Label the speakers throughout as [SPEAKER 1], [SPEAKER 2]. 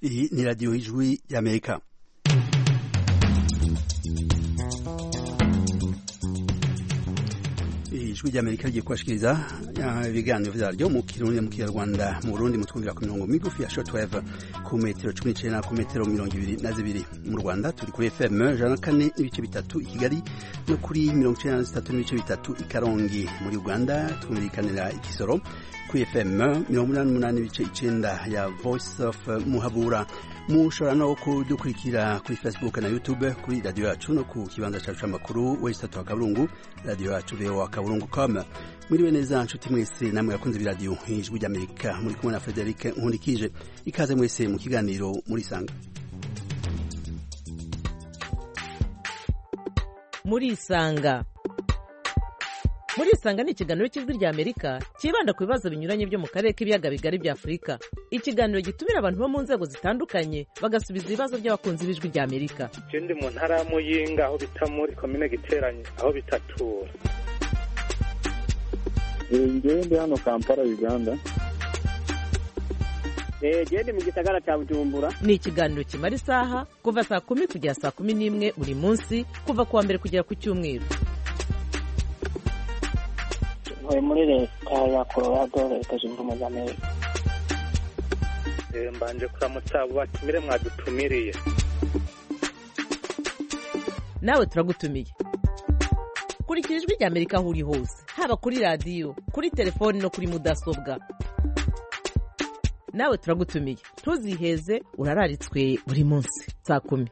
[SPEAKER 1] Hii ni Radio Ijwi ya Amerika. Ijwi rya Amerika rigiye kubashikiriza ibiganiro vyaryo mu Kirundi mu Kinyarwanda mu Burundi mutwumvira ku mirongo migufi ya shortwave ku metero 19 ku metero 22 mu Rwanda turi kuri FM 104 n'ibice bitatu i Kigali no kuri 93 n'ibice bitatu i Karongi. Muri Uganda twumvikanira i Kisoro ku FM 88 n'ibice 9 ya Voice of Muhabura. Mushobora no kudukurikira kuri Facebook na YouTube kuri radio yacu no ku kibanza cyacu c'amakuru website wa Kaburungu radio yacu VOA.com. Mwiriwe neza nshuti mwese namwe yakunze biradio Ijwi rya Amerika muri kumwe na Frederic Nkundikije. Ikaze mwese mu kiganiro muri Sanga.
[SPEAKER 2] Muri Sanga ni ikiganiro cy'Ijwi rya Amerika kibanda ku bibazo binyuranye byo mu karere k'ibiyaga bigari bya Afurika. Ikiganiro gitumira abantu bo mu nzego zitandukanye bagasubiza ibibazo by'abakunzi b'Ijwi rya Amerika.
[SPEAKER 3] Je ndi mu ntara ya Muyinga aho bita muri commune Giteranye aho bitatura.
[SPEAKER 4] Ndi hano Kampala Uganda.
[SPEAKER 5] Je mu gisagara cya Bujumbura.
[SPEAKER 2] Ni ikiganiro kimara isaha kuva saa 10 kugera saa 11 buri munsi kuva kuwa mbere kugera ku cyumweru.
[SPEAKER 5] Muri leta ya Colorado leta zunze ubumwe za Amerika.
[SPEAKER 3] Mbanje kuramutsa batumire mwadutumiriye.
[SPEAKER 2] Nawe turagutumiye. Kurikira Ijwi rya Amerika aho uri hose, haba kuri radio, kuri telefone no kuri mudasobwa. Nawe turagutumiye. Ntuziheze urararitswe buri munsi saa 10.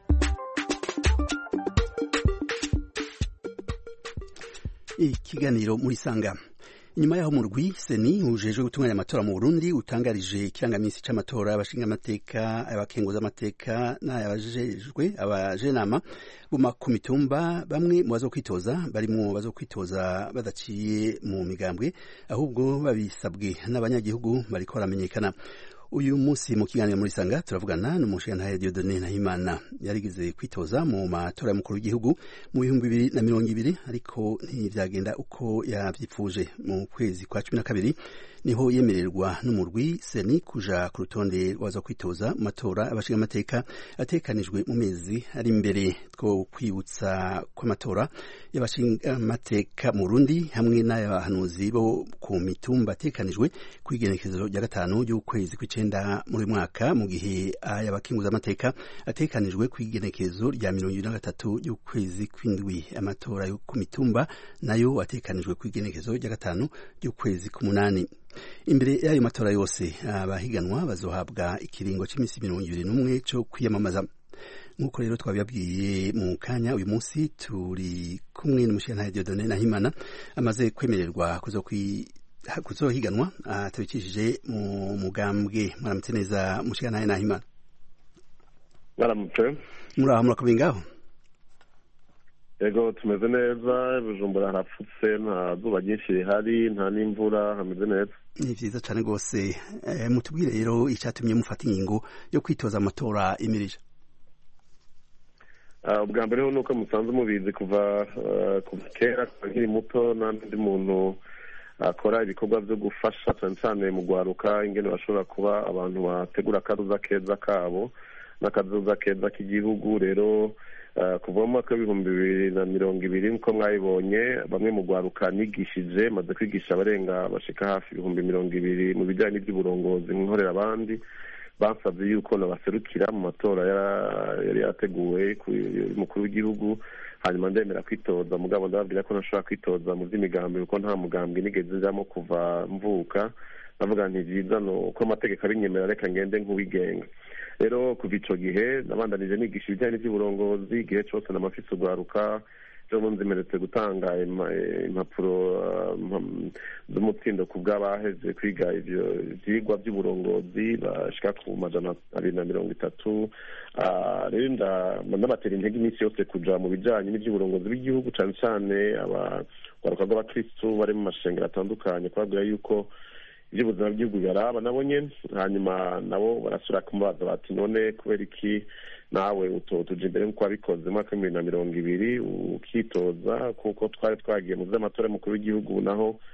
[SPEAKER 1] Ikiganiro muri Sanga. Inyuma yaho murwi seni ujejwe gutunganya amatora mu Burundi utangarije ikirangamisi c'amatora abashinga amateka abakenguza amateka n'ayabajejwe abajenama buma ku mitumba bamwe mu bazokwitoza barimo bazokwitoza badaciye mu migambwe ahubwo babisabwe n'abanyagihugu bariko baramenyekana. Uyu munsi mu kiganiro muri Sanga turavugana n'umushinga Dieudonné Nahimana yarigeze kwitoza mu matora y'umukuru w'igihugu mu 2020 ariko ntivyagenda uko yavyipfuje. Mu kwezi kwa 12 niho yemererwa n'umurwi seni kuja ku rutonde rwaza kwitoza mu matora abashinga amateka atekanijwe mu mezi ari imbere. Two kwibutsa kw'amatora y'abashinga amateka mu Burundi hamwe n'abahanuzi bo ku mitumba atekanijwe kwigenekezo rya 5 y'ukwezi kw'icenda muri mwaka, mu gihe ayabakinguza amateka atekanijwe kwigenekezo rya 23 y'ukwezi kw'indwi. Amatora yo ku mitumba nayo atekanijwe kwigenekezo rya 5 y'ukwezi k'umunani. Imbere y'ayo matora yose abahiganwa bazohabwa ikiringo c'imisi 21 cyo kwiyamamaza. Nkuko rero twabibabwiye mu kanya, uyu munsi turi kumwe n'umushinga Dieudonné Nahimana amaze kwemererwa kuzohiganwa atabikishije mu mugambwe. Mwaramutse neza umushinga Nahimana.
[SPEAKER 4] Mwaramutse.
[SPEAKER 1] Muraho murakubingaho?
[SPEAKER 4] Yego tumeze neza, Bujumbura harapfutse, nta zuba ryinshi rihari, nta n'imvura, hameze neza.
[SPEAKER 1] Ni vyiza cane gose. Mutubwire rero icatumye mufata ingingo yo kwitoza amatora imirije.
[SPEAKER 4] Ubwa mbere nuko musanze mubizi kuva kera nkiri muto n'andi muntu akora ibikorwa byo gufasha cyane mu gwaruka ingene bashobora kuba abantu bategura akazuza keza kabo n'akazuza keza k'igihugu. Rero kuva mu mwaka w'2020 nko mwayibonye bamwe mu gwaruka nigishije maze kwigisha abarenga bashika hafi 200 mu bijyanye n'iby'uburongozi nkorera abandi basabye yuko nabaserukira mu matora yari yateguwe y'umukuru w'igihugu. Hanyuma ndemera kwitoza, mugabo ndababwira ko ntashobora kwitoza mu by'imigambi kuko nta mugambi nigeze njamo kuva mvuka. Navuga nti vyiza no ko amategeko abinyemerera reka ngende nk'uwigenga. Rero kuva ico gihe nabandanije nigisha ibijyanye n'iby'uburongozi igihe cyose namafise ugwaruka jo munzimeretse gutanga impapuro z'umutsindo ku bw'abaheze kwiga ivyo vyigwa by'uburongozi bashika ku 230. Rero ndabatera intege iminsi yose kuja mu bijanye n'ivy'uburongozi bw'igihugu cane cane abagwaruka b'abakristu bari mu mashengero atandukanye kubabwira yuko iby'ubuzima bw'igihugu yaraba nabo nyene. Hanyuma nabo barasura kumubaza bati none kubera iki nawe utotuje imbere nk'uko wabikoze mu mwaka w'2020 ukitoza kuko twari twagiye mu vy'amatora y'umukuru w'igihugu naho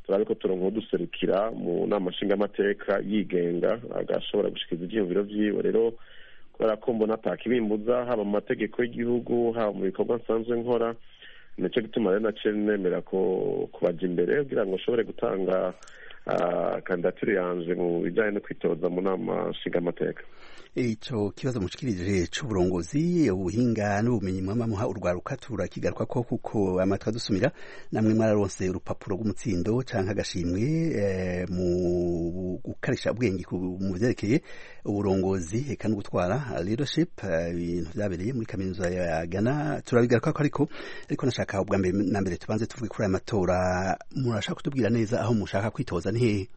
[SPEAKER 4] turabe ko turonka uduserukira mu nama nshingamateka yigenga agashobora gushikiriza ivyiyumviro vyiwe. Rero kubera ko mbona atakibimbuza haba mu mategeko y'igihugu haba mu bikorwa nsanzwe nkora, nico gituma rero naciye nemera ko kubaja imbere kugira ngo nshobore gutanga kandidatire yanje mu bijanye no kwitoza mu nama nshingamateka.
[SPEAKER 1] Ico kibazo mushikirije c'uburongozi, ubuhinga n'ubumenyi mwamamuha urwaruka turakigaruka ko kuko amatwa dusumira namwe mwararonse urupapuro rw'umutsindo canke agashimwe mu gukarisha ubwenge mu vyerekeye uburongozi eka no gutwara leadership, ibintu vyabereye muri kaminuza ya Ghana turabigaruka ko ariko nashaka ubwa mbere na mbere tubanze tuvuge kuri aya matora. Murashaka kutubwira neza aho mushaka kwitoza ni hehe?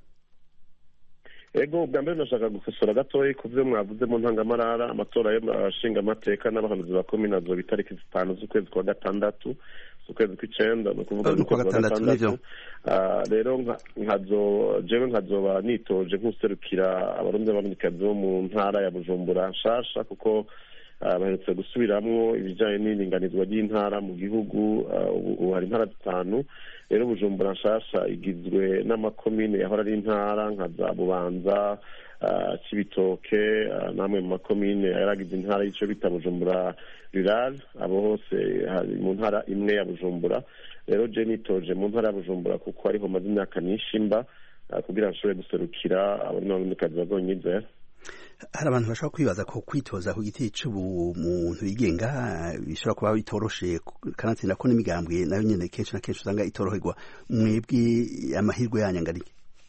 [SPEAKER 4] Ego bwa mbere nashaka gukosora gatoyi ku vyo mwavuze mu ntangamarara. Amatora y'abashinga amateka n'abahanuzi ba komine azoba itariki 5 z'ukwezi kwa gatandatu z'ukwezi kw'icenda, no kuvuga mu kwa gatandatu. Rero jewe nkazoba nitoje nk'userukira abarundi n'abarundikazi bo mu ntara ya Bujumbura nshasha, kuko baherutse gusubiramwo ibijanye n'iringanizwa ry'intara mu gihugu. Ubu hari intara 5. Rero Bujumbura nshasha igizwe n'amakomine yahora ari intara nka za Bubanza, Cibitoke, namwe mu makomine yaragize intara y'ico bita Bujumbura rural. Abo hose hari mu ntara imwe ya Bujumbura. Rero je nitoje mu ntara ya Bujumbura kuko ariho maze imyaka nishimba kugira nshobore guserukira abanyamikazi bazonyizera.
[SPEAKER 1] Hari abantu bashobora kwibaza ko kwitoza ku giti c'ubumuntu yigenga bishobora kuba bitoroshe, kanatsinda ko n'imigambwe nayo nyene kenshi na kenshi usanga itoroherwa. Mwebwe amahirwe yanyangarike?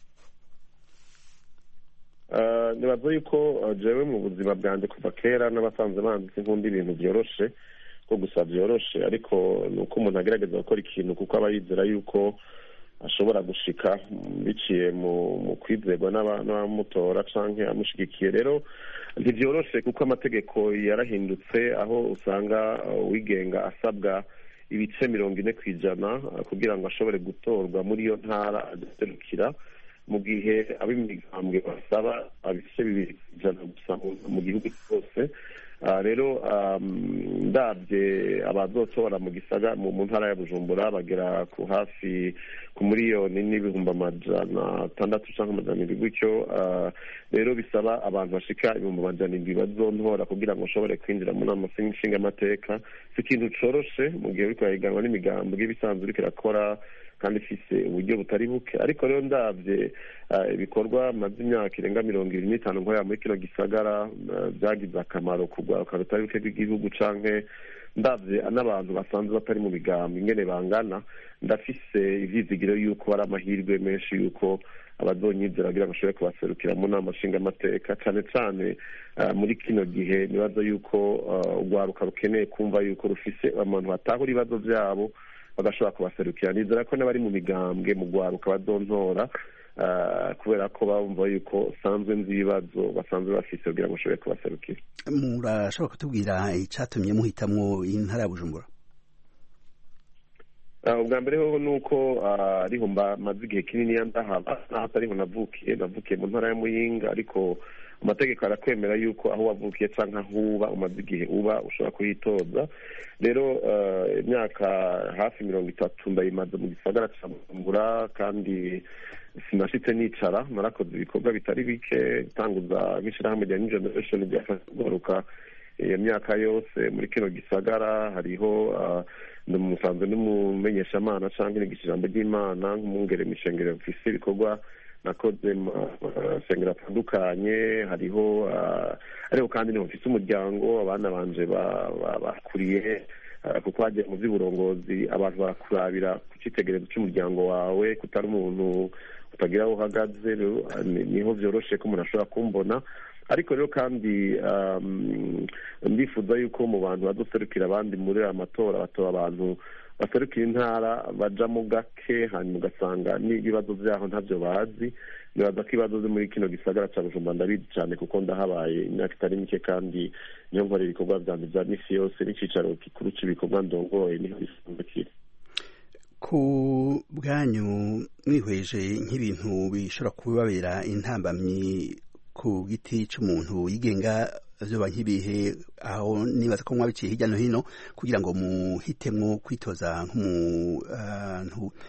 [SPEAKER 4] Nibaza yuko jewe mu buzima bwanje kuva kera n'abasanze banditse nkunda ibintu vyoroshe, ko gusa vyoroshe, ariko nuko umuntu agerageza gukora ikintu kuko aba yizera yuko ashobora gushika biciye mu kwizerwa n'abamutora canke amushigikiye. Rero ntivyoroshe kuko amategeko yarahindutse, aho usanga wigenga asabwa ibice 40% kugira ngo ashobore gutorwa muri iyo ntara aserukira, mu gihe ab'imigambwe basaba ibice 2% gusa mu gihugu cyose. Rero ndabye abazotora mu gisaga mu ntara ya Bujumbura bagera ku hafi ku miliyoni n'ibihumbi 600 canke 700 gutyo. Rero bisaba abantu bashika 700 bazontora kugira ngo ushobore kwinjira mu nama nshingamateka. Si ikintu coroshe mu gihe uriko urahiganwa n'imigambwe ibisanzwe uriko irakora kandi ifise uburyo butari buke. Ariko rero ndabye ibikorwa maze imyaka irenga 25 nkorera muri kino gisagara byagize akamaro kugwaruka rutari buke bw'igihugu, canke ndabye n'abantu basanzwe batari mu migambi ingene bangana, ndafise ivyizigiro yuko ari amahirwe menshi yuko abazonyizera kugira ngo bashobore kubaserukira mu nama nshingamateka. cane cane muri kino gihe nibaza yuko urwaruka rukeneye kumva yuko rufise abantu batahura ibibazo vyabo bagashobora kubaserukira. Nizera ko n'abari mu migambwe mu rwaruka bazontora kubera ko bumva yuko sanzwe nzi ibibazo basanzwe bafise kugira ngo bashobore kubaserukira.
[SPEAKER 1] Murashobora kutubwira icatumye muhitamwo intara ya Bujumbura?
[SPEAKER 4] Ubwa mbere hoho nuko ariho maze igihe kinini ndahaba, naho atariho navukiye mu ntara ya Muyinga, ariko amategeko arakwemera yuko aho wavukiye canke aho uba umaze igihe uba ushobora kuhitoza. Rero imyaka hafi 30 ndayimaze mu gisagara ca Bujumbura, kandi sinashitse nicara, narakoze ibikorwa bitari bike tanguza nk'ishirahamwe rya New Generation ryafasha kugaruka iyo myaka yose muri kino gisagara. Hariho musanzwe n'umumenyeshamana canke nigisha ijambo ry'Imana nk'umwungere mishengero mfise ibikorwa nakoze sengera atandukanye. Ariko kandi niho mfise umuryango, abana banje bakuriye kuko hagiye mu vy'uburongozi abantu barakurabira ku citegerezo c'umuryango wawe, kutari umuntu utagira aho uhagaze. Niho vyoroshe ko umuntu ashobora kumbona. Ariko rero kandi ndifuza yuko mu bantu bazoserukira abandi muri aya matora batora abantu baserukira intara baja mu gake, hanyuma ugasanga n'ibibazo vyaho ntavyo bazi. Nibaza ko ibibazo vyo muri kino gisagara ca Bujumbura ndabizi cane kuko ndahabaye imyaka itari mike, kandi niyo nkorera ibikorwa vyanje vya misi yose, n'icicaro gikuru c'ibikorwa ndongoye niho bisanzwe kiri.
[SPEAKER 1] Ku bwanyu mwihweje nk'ibintu bishobora kubabera intambamyi ku giti c'umuntu yigenga, vyoba nk'ibihe? Aho nibaza ko mwabiciye hirya no hino kugira ngo muhitemwo kwitoza nk'umuntu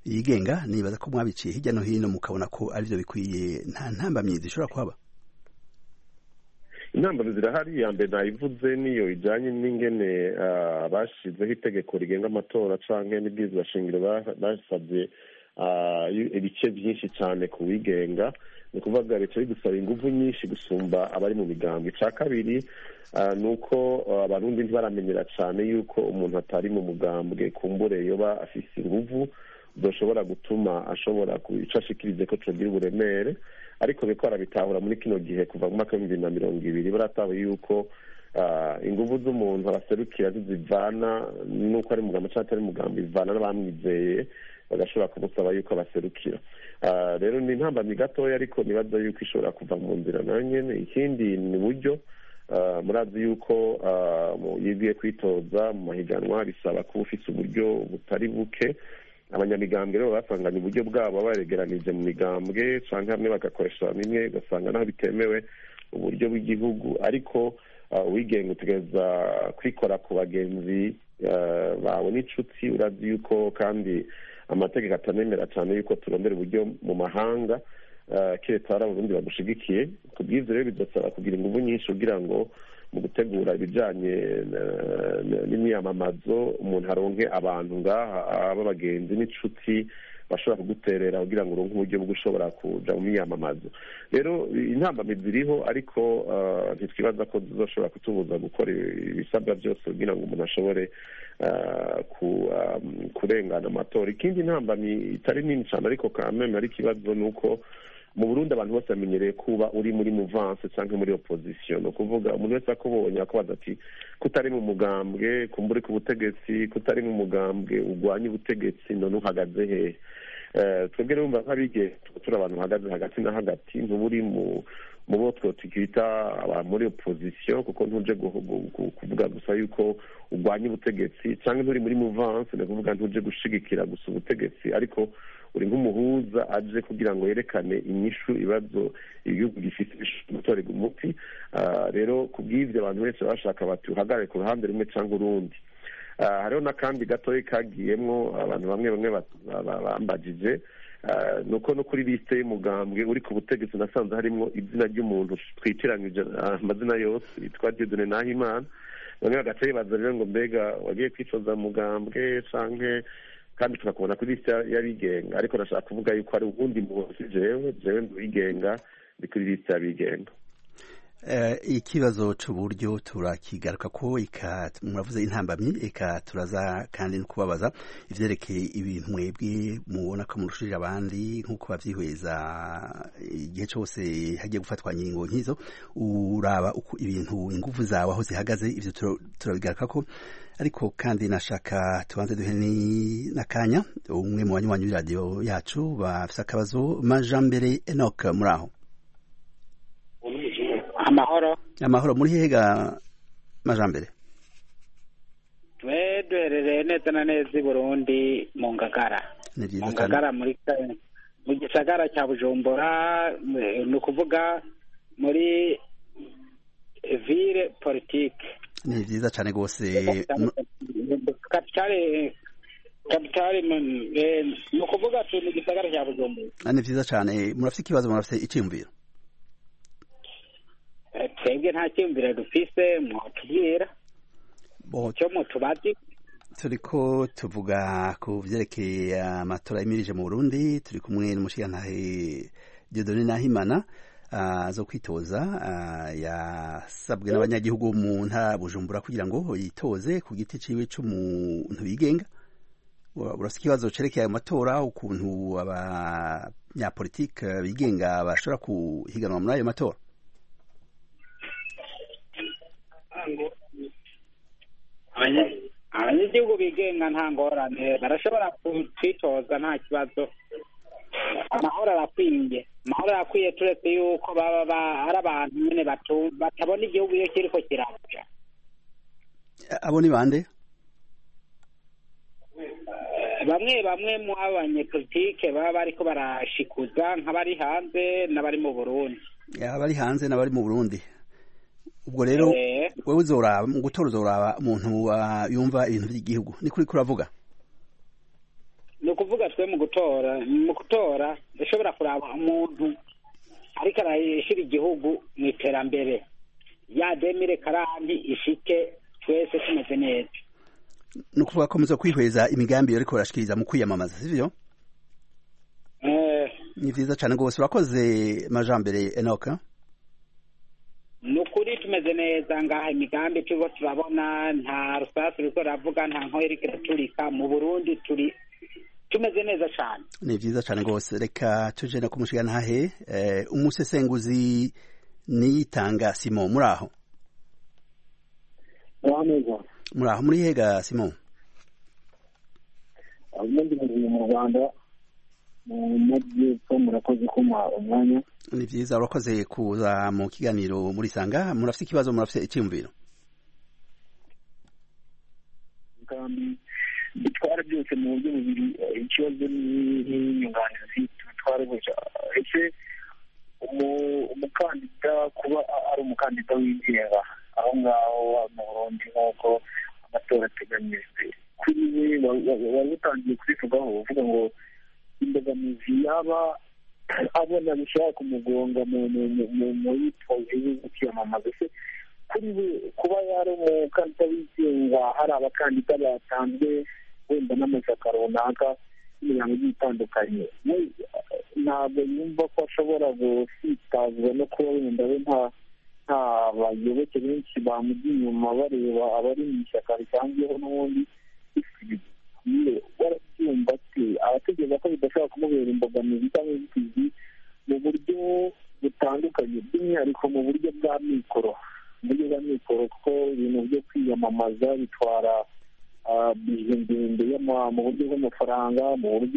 [SPEAKER 1] yigenga nibaza ko mwabiciye hirya no hino mukabona ko arivyo bikwiye nta ntambamyi zishobora kuhaba.
[SPEAKER 4] Intambamyi zirahari, ya mbere nayivuze niyo ijanye n'ingene bashizeho itegeko rigenga amatora canke n'ibwirizwa shingiro basabye ibice byinshi cyane ku wigenga, ni ukuvuga leta bidusaba ingufu nyinshi gusumba abari mu migambwe. Icya kabiri ni uko abarundi ntibaramenyera cyane yuko umuntu atari mu mugambwe kumbure yoba afise ingufu zoshobora gutuma ashobora ico ashikirize ko cogira uburemere, ariko biko arabitahura muri kino gihe kuva mu mwaka w'ibihumbi bibiri na mirongo ibiri baratawe yuko ingufu z'umuntu abaserukira zivana n'uko ari mugambwe cyangwa atari mugambwe ivana n'abamwizeye bagashobora kumusaba yuko abaserukira. Rero ni intambamyi gatoya, ariko nibaza yuko ishobora kuva mu nzira nayo nyene. Ikindi ni buryo, murazi yuko yigiye kwitoza mu mahiganwa bisaba kuba ufise uburyo butari buke. Abanyamigambwe rero basanganye uburyo bwabo baregeranije mu migambwe canke hamwe bagakoresha bimwe, ugasanga naho bitemewe uburyo bw'igihugu, ariko wigenga utegereza kwikora ku bagenzi bawe n'inshuti. urazi yuko kandi amategeko atanemera cyane yuko turondera uburyo mu mahanga keretse hari abarundi bagushigikiye. kubw'ivyo rero bidusaba kugira ingufu nyinshi kugira ngo mu gutegura ibijanye n'imyamamazo umuntu aronke abantu ngaha b'abagenzi n'inshuti bashobora kuguterera kugira ngo uronke uburyo bwo gushobora kuja mu myamamazo. Rero intambamyi ziriho, ariko ntitwibaza ko zizoshobora kutubuza gukora ibisabwa byose kugira ngo umuntu ashobore kurengana amatora. Ikindi ntambamyi itari nini cyane ariko kameme ari ikibazo ni uko mu Burundi abantu bose bamenyereye kuba uri muri mouvance cyangwa muri opposition. No kuvuga umuntu wese akubonye akubaza ati kutari mu mugambwe kumburi ku butegetsi, kutari mu mugambwe ugwanya ubutegetsi, none uhagaze he? Twebwe rero nk'abige turi abantu bahagaze hagati na hagati, ntuburi mu bo twita muri opposition, kuko ntuje kuvuga gusa yuko ugwanya ubutegetsi, cyangwa nturi muri mouvance, no kuvuga ntuje gushigikira gusa ubutegetsi, ariko uri nk'umuhuza aje kugira ngo yerekane inyishu ibibazo igihugu gifite gutorega umuti. Rero kubw'ivyo abantu benshi bashaka bati uhagarare ku ruhande rumwe cyangwa urundi. Hariho n'akandi gatoya kagiyemwo abantu bamwe bambajije, nuko no kuri liste y'umugambwe uri ku butegetsi nasanze harimo izina ry'umuntu twitiranyije amazina yose yitwa Dieudonné Nahimana. Bamwe bagaca bibaza rero ngo mbega wagiye kwicoza mugambwe canke, kandi tukakubona kuri liste y'abigenga, ariko nashaka kuvuga yuko ari ubundi munsi jewe ndigenga ndi kuri liste y'abigenga.
[SPEAKER 1] Ikibazo c'uburyo turakigaruka ko muravuze intambamyi, turaza kandi no kubabaza ivyerekeye ibintu mwebwe mubona ko murushije abandi nk'uko bavyihweza igihe cose hagiye gufatwa ingingo nk'izo, uraba uko ibintu ingufu zawe aho zihagaze. Ivyo turabigaruka ko, ariko kandi nashaka tubanze duhe n'akanya umwe mu banywanyi b'iradiyo yacu bafise akabazo. Majambere Enoch, muraho? Amahoro, muri hega Majambere?
[SPEAKER 5] duherereye neza na neza i Burundi mu Ngagara. Mu Ngagara mu gisagara cya Bujumbura, ni ukuvuga muri ville politique.
[SPEAKER 1] Ni vyiza cyane gose.
[SPEAKER 5] Kapitale ni ukuvuga turi mu gisagara cya Bujumbura.
[SPEAKER 1] Ni vyiza cyane. Murafite ikibazo, murafite iciyumviro?
[SPEAKER 5] Twebwe nta cyumviro dufise, mwotubwira cyo mutubazi.
[SPEAKER 1] Turiko tuvuga ku vyerekeye amatora yimirije mu Burundi, turi kumwe n'umushikirantahe Dieudonné Nahimana zo kwitoza, yasabwe n'abanyagihugu mu ntara Bujumbura kugira ngo yitoze ku giti ciwe c'umuntu yigenga. Urafite ikibazo cerekeye ayo matora, ukuntu abanyapolitike bigenga bashobora kuhiganwa muri ayo matora?
[SPEAKER 5] abanyagihugu bigenga nta ngorane, barashobora kwitoza nta kibazo. Amahoro arakwiye, turetse yuko baba ari abantu nyene batabona igihugu iyo kiriko kiraja.
[SPEAKER 1] Abo ni bande?
[SPEAKER 5] Bamwe mu abanyepolitike baba bariko barashikuza, nk'abari hanze n'abari mu Burundi.
[SPEAKER 1] Abari hanze n'abari mu Burundi. Ubwo rero wewe uzoraba mu gutora, uzoraba umuntu yumva ibintu by'igihugu, ni kuri kuravuga?
[SPEAKER 5] Ni ukuvuga twe mu gutora dushobora kuraba umuntu ariko arashyira igihugu mu iterambere ya demire karandi ishike twese tumeze neza.
[SPEAKER 1] Ni ukuvuga ko muzo kwihweza imigambi ariko urashikiriza mu kwiyamamaza sivyo? Ni vyiza cyane rwose. Urakoze Majambere Enoch.
[SPEAKER 5] Nukuri tumeze neza ngaha imigambi turiko turabona nta rusasi ruriko ravuga nta nkoheri kiraturika mu Burundi tumeze neza cyane.
[SPEAKER 1] Ni vyiza cyane rwose. Reka tuje no kumushigana hahe umusesenguzi Niyitanga Simon muraho? Muraho muri hega Simon?
[SPEAKER 6] Abundi mu Rwanda mu murakoze kuma umwanya.
[SPEAKER 1] Ni vyiza urakoze kuza mu kiganiro muri sanga. Murafite ikibazo murafite icyumviro?
[SPEAKER 6] Kandi bitwara byose mu buryo bubiri, ikibazo n'inyunganizi bitwara gutya. Ese umukandida kuba ari umukandida wigenga aho ngaho mu Burundi nk'uko amatora ateganyijwe, kuri we wari utangiye kubivugaho uvuga ngo imbogamizi yaba abona bishaka kumugonga mu yitoze yo kwiyamamaza. Se kuri we kuba yari umukandida wigenga hari abakandida batanzwe wenda n'amashyaka runaka n'imiryango igiye itandukanye, ntabwo yumva ko ashobora gusitazwa no kuba wenda we nta bayoboke benshi bamujya inyuma bareba abari mu ishyaka risanzweho n'ubundi warabyumva ati abategereza ko bidashobora kumubera imbogamizi cyangwa inzitizi mu buryo butandukanye, by'umwihariko mu buryo bwa mikoro kuko ibintu byo kwiyamamaza bitwara bije ndende mu buryo bw'amafaranga, mu buryo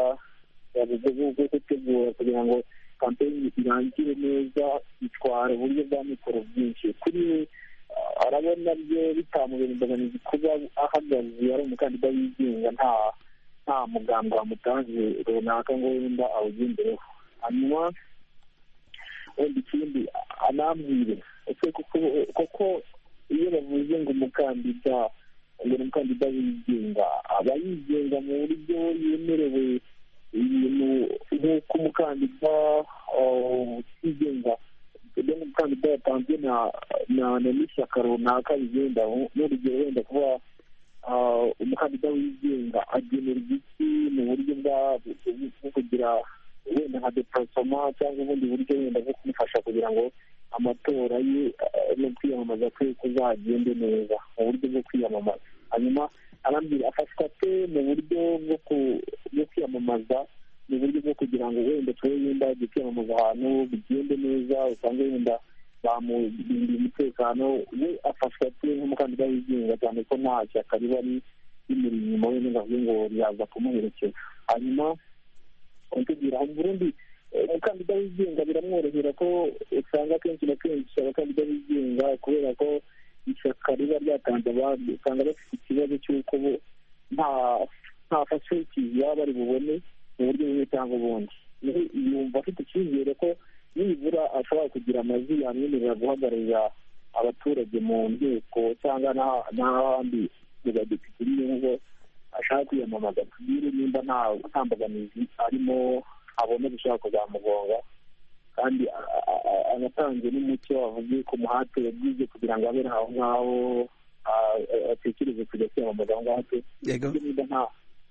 [SPEAKER 6] bwo gutegura kugira ngo kampeyini irangire neza bitwara uburyo bwa mikoro byinshi. Kuri we arabona byo bitamubera imbogamizi kuba ahagaze ari umukandida wigenga nta mugambi wamutanze runaka ngo wenda awugendereho. Hanyuma wenda ikindi anambwire ese kuko iyo bavuze ngo umukandida wigenga aba yigenga mu buryo yemerewe ibintu nk'uko umukandida wigenga umukandida yatanzwe n'ishyaka runaka bigenda n'urugero wenda kuba umukandida wigenga agenera igiti mu buryo bwo kugira wenda nka deparasoma cyangwa ubundi buryo wenda bwo kumufasha kugira ngo amatora ye no kwiyamamaza kwe kuzagende neza mu buryo bwo kwiyamamaza. Hanyuma arambwira afashwa ate mu buryo bwo kwiyamamaza mu buryo bwo kugira ngo wenda twe wenda kwiyamamaza ahantu bigende neza, usanga wenda bamurindira umutekano, we afashwa ate nk'umukandida wigenga cyane ko nta shyaka riba rimuri inyuma we n'ingavuye ngo yaza kumuherekeza. Hanyuma kugira mu Burundi umukandida wigenga biramworohera ko usanga kenshi na kenshi abakandida bigenga kubera ko ishyaka riba ryatanze abandi usanga bafite ikibazo cy'uko nta facilities yaba bari bubone mu buryo bumwe cyangwa ubundi. Yumva afite icyizere ko nibura ashobora kugira amajwi yamwemerera guhagararira abaturage mu nteko cyangwa n'ahandi mu badepite nubwo ashaka kwiyamamaza, tubwire nimba nta mbogamizi arimo abona gushaka kuzamugonga, kandi anatanze n'umucyo wavuze ku muhate yagize kugira ngo abe aho ngaho atekereze kujya kwiyamamaza aho ngaho. Nimba nta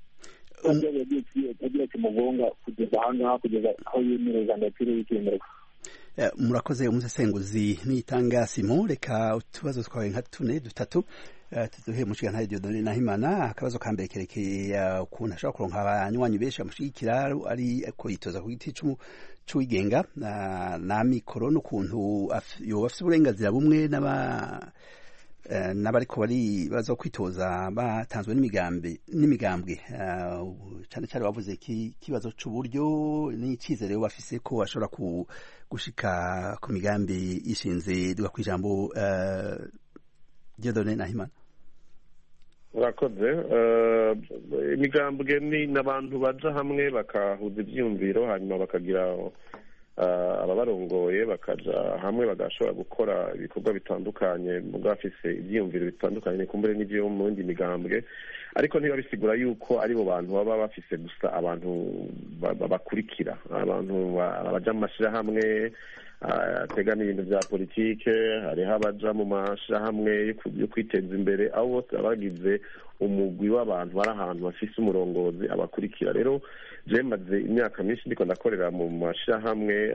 [SPEAKER 6] yagiye kimugonga kugeza aha ngaha kugeza aho yemereza ndatire yikemerwa.
[SPEAKER 1] Murakoze umusesenguzi Niyitanga Simon. Reka utubazo twawe nka dutatu tuduhe mushikana hari Dieudonné Nahimana. Akabazo ka mbere kerekeye ukuntu ashobora kuronka abanywanyi benshi amushigikira ari ko yitoza ku giti cy'uwigenga na mikoro, n'ukuntu yoba afite uburenganzira bumwe n'abariko baza kwitoza batanzwe n'imigambwe cyane cyane bavuze ikibazo cy'uburyo n'icyizere bafise ko bashobora gushika ku migambi ishinze duga ku ijambo Dieudonné Nahimana.
[SPEAKER 4] urakoze. imigambwe ni n'abantu baja hamwe bakahuza ivyumviro hanyuma bakagira ababarongoye bakaja hamwe bagashobora gukora ibikorwa bitandukanye bafise ivyiyumviro bitandukanye kumbure n'ivyo mu yindi migambwe ariko ntibabisigura yuko aribo bantu baba bafise gusa abantu bakurikira, abantu baja mu mashirahamwe ategamiye ibintu vya politike, hariho abaja mu mashirahamwe yo kwiteza imbere, abo bose bagize umugwi w'abantu bari ahantu bafise umurongozi abakurikira. Rero je maze imyaka myinshi ndiko ndakorera mu mashirahamwe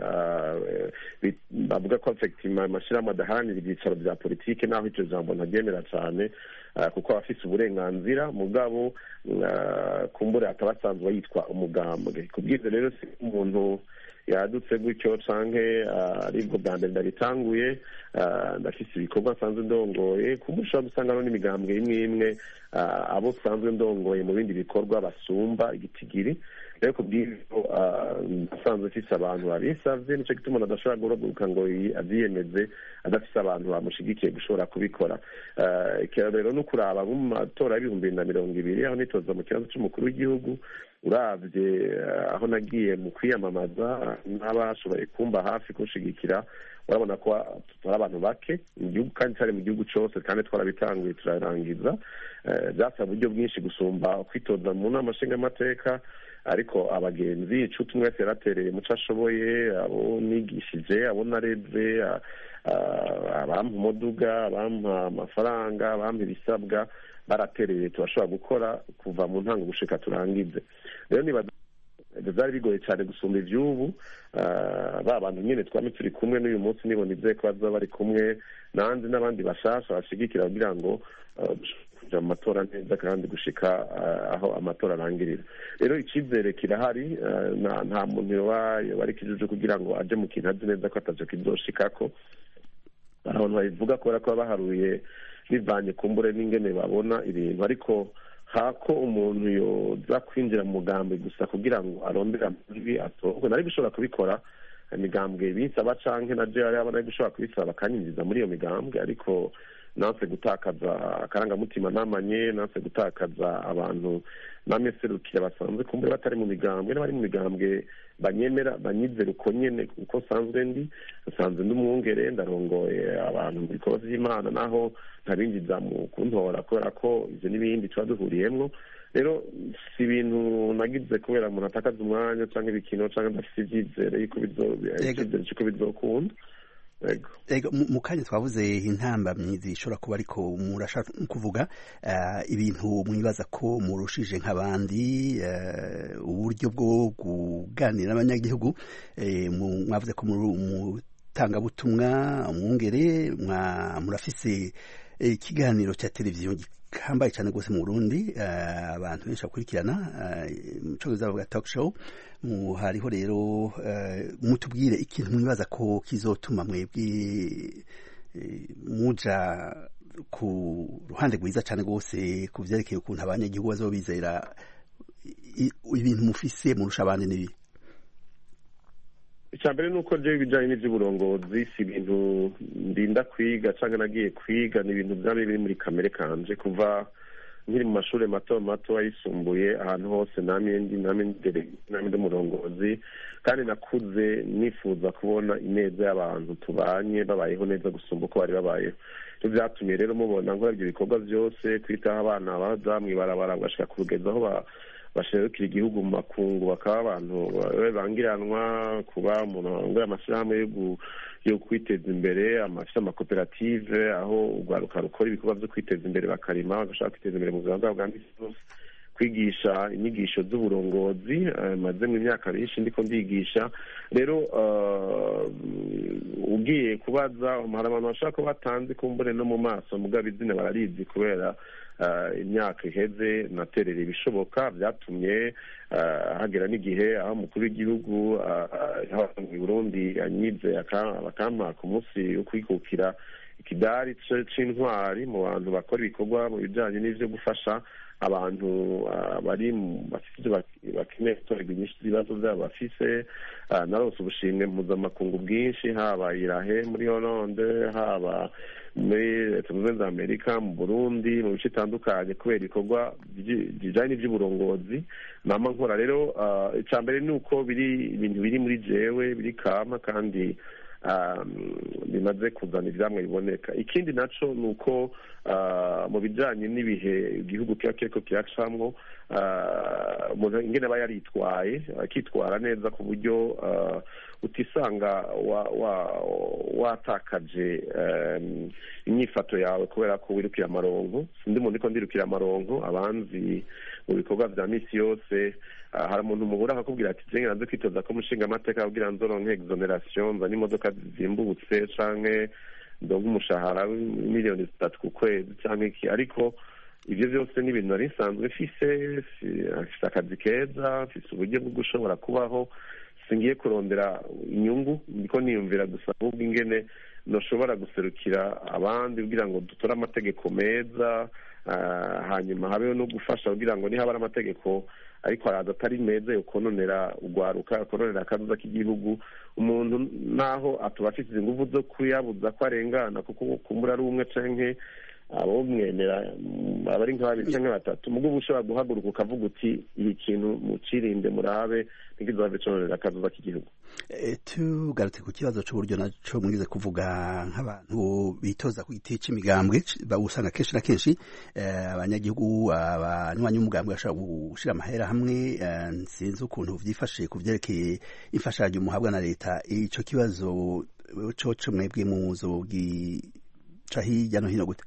[SPEAKER 4] bavuga ko effectivement amashirahamwe adaharanira ibyicaro vya politike, naho ico jambo ntaryemera cane kuko abafise uburenganzira mugabo kumbure akaba asanzwe yitwa umugambwe. Kubw'ivyo rero si umuntu yadutse gutyo canke aribwo bwa mbere ndabitanguye, ndafise ibikorwa nsanzwe ndongoye, kumbusha gusanga no n'imigambwe imwe imwe abo nsanzwe ndongoye mu bindi bikorwa basumba igitigiri. Rero kubw'ivyo asanzwe afise abantu babisavye, nico gituma adashobora guhaguruka ngo avyiyemeze adafise abantu bamushigikiye gushobora kubikora. Rero no kuraba mu matora y'ibihumbi 2020 aho nitoza mu kibazo c'umukuru w'igihugu, uravye aho nagiye mu kwiyamamaza n'abashoboye kumba hafi kunshigikira, urabona ko tutari abantu bake mu gihugu kandi cyari mu gihugu cose, kandi twarabitanguye turarangiza. Byasaba uburyo bwinshi gusumba kwitoza mu nama nshingamateka, ariko abagenzi icuti umwe wese yaratereye muco ashoboye, abo nigishije, abo nareze, abampa umuduga, abampa amafaranga, abampa ibisabwa, baratereye turashobora gukora kuva mu ntango gushika turangize. Rero niba byari bigoye cyane gusumba ivy'ubu, ba bantu nyene twame turi kumwe n'uyu munsi nibo nizeye ko baza bari kumwe nandi n'abandi bashasha bashigikira kugira ngo kuja mu matora neza kandi gushika aho amatora arangirira. Rero icizere kirahari, nta muntu yoba ari kijuju kugira ngo aje mu kintu azi neza ko ataco kizoshikako. Abantu babivuga kubera ko baharuye bivanye kumbure n'ingene babona ibintu, ariko hako umuntu yoza kwinjira mu mugambwe gusa kugira ngo arondere amajwi atorwe, nari bishobora kubikora imigambwe bisaba canke na je ari abana bishobora kubisaba bakanyinjiza muri iyo migambwe, ariko nanse gutakaza akarangamutima namanye, nanse gutakaza abantu nameserukira basanzwe kumbure batari mu migambwe, n'abari mu migambwe banyemera banyizera uko nyene uko nsanzwe ndi umwungere, ndarongoye abantu mu bikorwa vy'Imana, naho ntabinjiza mu kuntora kubera ko ivyo n'ibindi tuba duhuriyemwo. Rero si ibintu nagize kubera umuntu atakaza umwanya canke ibikino canke adafise ivyizere yuko bizokunda.
[SPEAKER 1] Ego mu kanya twavuze intambamyi zishobora kuba, ariko murashaka kuvuga ibintu mwibaza ko murushije nk'abandi, uburyo bwo kuganira n'abanyagihugu. Mwavuze ko mutangabutumwa umwungere, murafise ikiganiro cya televiziyo gihambaye cyane rwose mu Burundi, abantu benshi bakurikirana mu cyongereza bavuga talk show. Hariho rero mutubwire ikintu mwibaza ko kizotuma mwebwe muja ku ruhande rwiza cyane rwose ku vyerekeye ukuntu abanyagihugu bazobizera ibintu mufise murusha abandi n'ibi.
[SPEAKER 4] Icyambere nuko je bijanye n'ivy'uburongozi si ibintu ndinda kwiga canke nagiye kwiga, ni ibintu byari biri muri kamere kanje kuva nkiri mu mashuri mato mato ayisumbuye. Ahantu hose namye ndi umurongozi, kandi nakuze nifuza kubona ineza y'abantu tubanye babayeho neza gusumba uko bari babayeho. Ivyo vyatumye rero mubona nkora ibyo bikorwa byose, kwitaho abana baza mw'ibarabara bagashika ku rugendo aho bashirukira igihugu mu makungu, bakaba abantu bangiranwa, kuba umuntu arongora amashirahamwe yo kwiteza imbere, amafise amakoperative aho urwaruka rukora ibikorwa vyo kwiteza imbere bakarima bagashaka kwiteza imbere mu buzima bwabo bwa misi yose, kwigisha inyigisho z'uburongozi maze mu myaka myinshi ndiko ndigisha. Rero ugiye kubaza hari abantu bashaka ko batanze kumbure no mu maso, mugabo izina bararizi kubera imyaka iheze naterera ibishoboka, byatumye hagera n'igihe aho umukuru w'igihugu mu Burundi anyize bakampa ku munsi wo kwikukira ikidari c'intwari mu bantu bakora ibikorwa mu bijanye n'ivyo gufasha abantu bari bafite bakeneye gutorerwa inyinshi z'ibibazo byabo bafise. Narose ubushimwe mpuzamakungu bwinshi, haba Irahe muri Hollande, haba muri Leta Zunze Ubumwe za Amerika, mu Burundi, mu bice bitandukanye kubera ibikorwa bijanye n'ivy'uburongozi nama nkora. Rero icambere ni uko biri ibintu biri muri jewe biri kama, kandi bimaze kuzana ivyamwe biboneka. Ikindi naco ni uko mu bijanye n'ibihe igihugu kiba kiriko kiracamwo umuntu ingene aba yaritwaye akitwara neza ku buryo utisanga watakaje inyifato yawe kubera ko wirukira amaronko. Sindi muntu ko ndirukira amaronko, abanzi mu bikorwa vya misi yose hari umuntu mubura akakubwira ati je ngiranze kwitoza ko umushinga amateka abwira nzoronke exoneration nza n'imodoka zizimbutse canke ndongo umushahara w'imiliyoni 3 ku kwezi canke iki, ariko ivyo vyose ni ibintu nari nsanzwe mfise akazi keza, mfise uburyo bwo gushobora kubaho, singiye kurondera inyungu, ndiko niyumvira gusa ahubwo ingene noshobora guserukira abandi kugira ngo dutore amategeko meza, hanyuma habeho no gufasha kugira ngo nihaba amategeko ariko adatari meza yo kononera ugwaruka, kononera akazuza k'igihugu, umuntu naho atubafite ingufu zo kuyabuza ko arengana kuko kumbura ari umwe canke abo mwenera abari nk'ababiri canke batatu, mugo ushobora guhaguruka ukavuga uti iyi kintu mucirinde murabe ntigizove cononera akazuza k'igihugu.
[SPEAKER 1] Tugarutse ku kibazo c'uburyo naco mwize kuvuga nk'abantu bitoza ku giti c'imigambwe usanga kenshi na kenshi abanyagihugu abanywanyi umugambwe bashobora gushira amahera hamwe, sinzi ukuntu vyifashe ku vyerekeye imfashanyo muhabwa na leta. Ico kibazo coco mwebwe muzogica hirya no hino gute?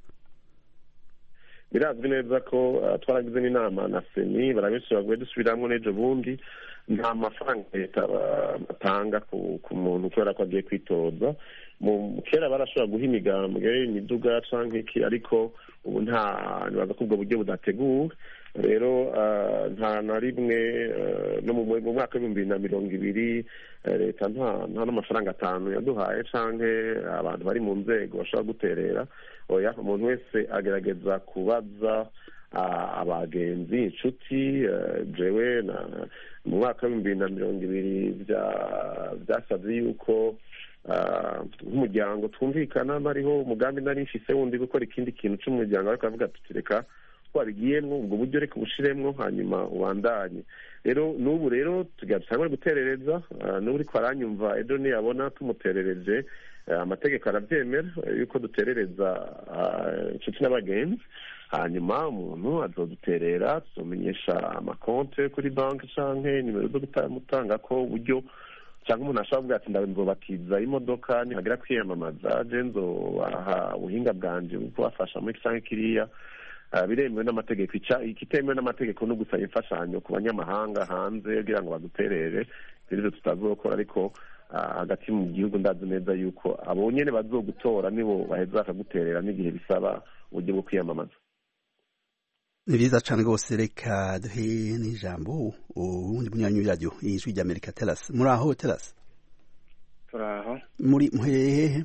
[SPEAKER 4] Birazwi neza ko twaragize n'inama na seni barabenshi baguye dusubiramwo n'ejo bundi, nta mafaranga leta batanga ku muntu kubera ko agiye kwitoza. Kera barashobora guha imigambwe imiduga canke iki, ariko ubu nibaza ko ubwo buryo budateguwe. Rero nta na rimwe no mu mwaka w'2020 leta nta n'amafaranga 5 yaduhaye canke abantu bari mu nzego bashobora guterera. Oya, umuntu wese agerageza kubaza abagenzi, inshuti. Jewe mu mwaka w'2020 byasabye yuko nk'umuryango twumvikana mariho umugambi nari mfise wundi gukora ikindi kintu c'umuryango, ariko avuga ati reka twabigiyemwo ubwo buryo reka ubushiremwo hanyuma ubandanye. Rero n'ubu rero tugatangura guterereza, n'ubu uriko aranyumva ejo niyabona tumuterereje amategeko aravyemera yuko duterereza inshuti n'abagenzi, hanyuma umuntu azoduterera, tuzomenyesha amakonte kuri banki canke nimero zo gutanga ko uburyo, cyangwa umuntu ashobora kuvuga ati ndabizobatiza imodoka nihagira kwiyamamaza je nzobaha ubuhinga bwanje bwo kubafasha muri canke kiriya. Biremewe n'amategeko. Ikitemewe n'amategeko no gusaba imfashanyo ku banyamahanga hanze kugira ngo baduterere, ibyo tutazokora. Ariko hagati mu gihugu ndazi neza yuko abo nyene bazogutora nibo baheza bakaguterera n'igihe bisaba uburyo bwo kwiyamamaza.
[SPEAKER 1] Ni byiza cane rwose. Reka duhe n'ijambo uwundi munywanyi w'iradiyo ijwi ry'Amerika, Telas. Muri aho Telas?
[SPEAKER 7] Turaho.
[SPEAKER 1] Muri muhehehe?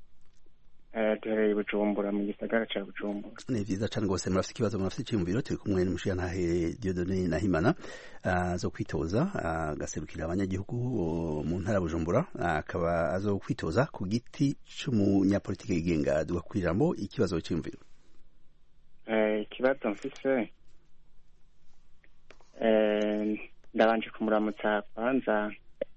[SPEAKER 7] Duhereye Bujumbura, mu gisagara ca Bujumbura.
[SPEAKER 1] Ni vyiza cane rwose. Murafite ikibazo, murafite iciyumviro? Turi kumwe n'umushikirantahe Dieudonné Nahimana zo kwitoza agaserukira abanyagihugu mu ntara ya Bujumbura, akaba azo kwitoza ku giti c'umunyapolitike yigenga. Duga kwijambo ikibazo c'iyumviro.
[SPEAKER 7] Ikibazo mfise ndabanje kumuramutsa kwanza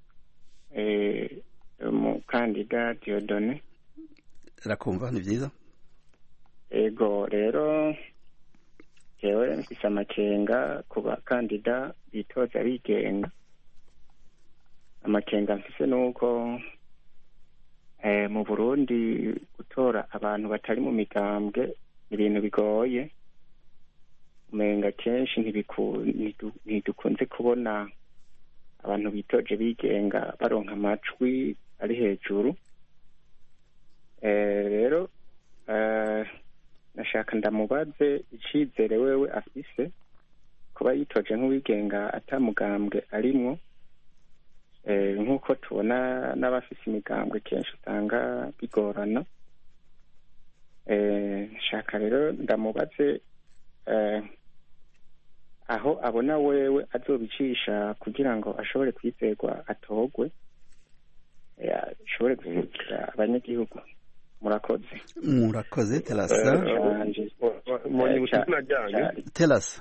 [SPEAKER 7] umukandida Dieudonné.
[SPEAKER 1] Rakumva ni vyiza.
[SPEAKER 7] Ego rero jewe mfise amakenga ku bakandida bitoza bigenga. Amakenga mfise nuko mu Burundi gutora abantu batari mu migambwe ibintu bigoye. Umenga kenshi ntidukunze kubona abantu bitoje bigenga baronka amajwi ari hejuru. Rero nashaka ndamubaze icizere wewe afise kuba yitoje nk'uwigenga atamugambwe arimwo, nk'uko tubona n'abafise imigambwe kenshi usanga bigorana. Nshaka rero ndamubaze aho abona wewe azobicisha kugira ngo ashobore kwizerwa atogwe, ashobore guserukira abanyagihugu. Murakoze.
[SPEAKER 1] Murakoze Telasa. Telasa.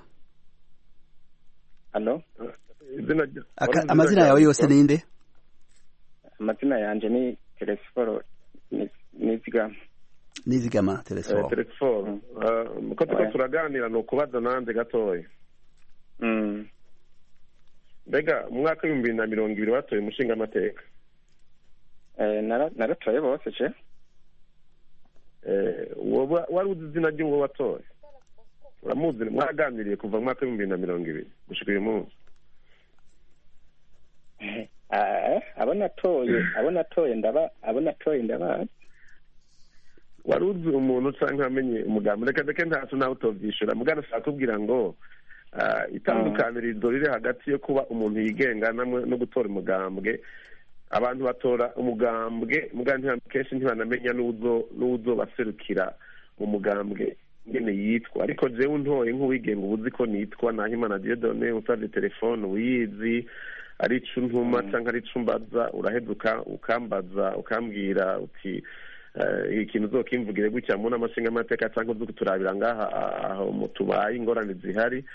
[SPEAKER 7] Allo?
[SPEAKER 1] Amazina yawe yose ninde?
[SPEAKER 7] Amazina yanje ni telesiforo
[SPEAKER 1] nizigama telesiforo
[SPEAKER 4] uko tuko turaganira ni ukubaza nanjye gatoya mbega mu mwaka w'ibihumbi bibiri na mirongo ibiri watoye umushinga amateka
[SPEAKER 7] naratoye bose ce
[SPEAKER 4] wari uzi izina ry'uwo watoye uramuzi mwaganiriye kuva mu mwaka w'ibihumbi bibiri na mirongo ibiri gushika uyu munsi
[SPEAKER 7] abo natoye ndabazi
[SPEAKER 4] wari uzi umuntu cyangwa amenye umugambi reka ntacyo nawe utobyishura mugana ashaka kubwira ngo itandukanirizo riri hagati yo kuba umuntu yigenga no gutora umugambwe abantu batora umugambwe mugana kenshi ntibanamenya n'uzo baserukira mu mugambwe ngene yitwa ariko jewe ntoye nk'uwigenga ubuzi ko nitwa Nahimana Dieudonné usavye telefone uyizi ari ico ntuma canke ari ico mbaza uraheza ukambaza ukambwira uti ikintu uzokimvugire gutya mu n'amashinga amateka canke uzi kuturabira ngaha aho tubaye ingorane zihari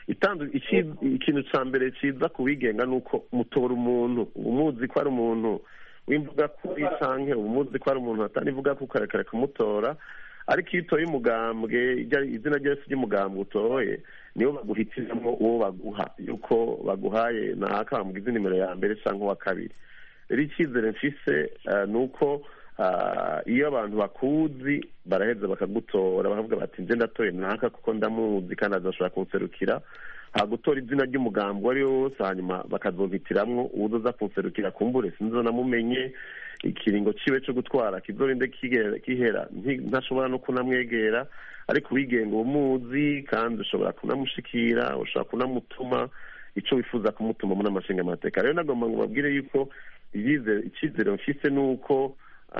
[SPEAKER 4] ikintu ca mbere ciza kuwigenga nuko mutora umuntu umuzi ko ari umuntu w'imvuga kuri canke umuzi ko ari umuntu atanivuga ko ukarekera kumutora ariko iyo utoye umugambwe izina ryose ry'umugambwe utoye niwo baguhitiramo uwo baguha yuko baguhaye naka bamugize nimero ya mbere cyangwa uwa kabiri rero icyizere mfise ni uko iyo abantu bakuzi baraheza bakagutora bakavuga bati nje ndatoye naka kuko ndamuzi kandi azashobora kunserukira hagutora izina ry'umugambwe uwo ari wo wose hanyuma bakazonhitiramwo uwuzoza kunserukira kumbure sinzo namumenye ikiringo ciwe cyo gutwara kizorinde kihera ntashobora no kunamwegera ariko wigenga umuzi kandi ushobora kunamushikira ushobora kunamutuma ico wifuza kumutuma muri amashinga amateka rero nagomba ngo babwire yuko icyizere mfise nuko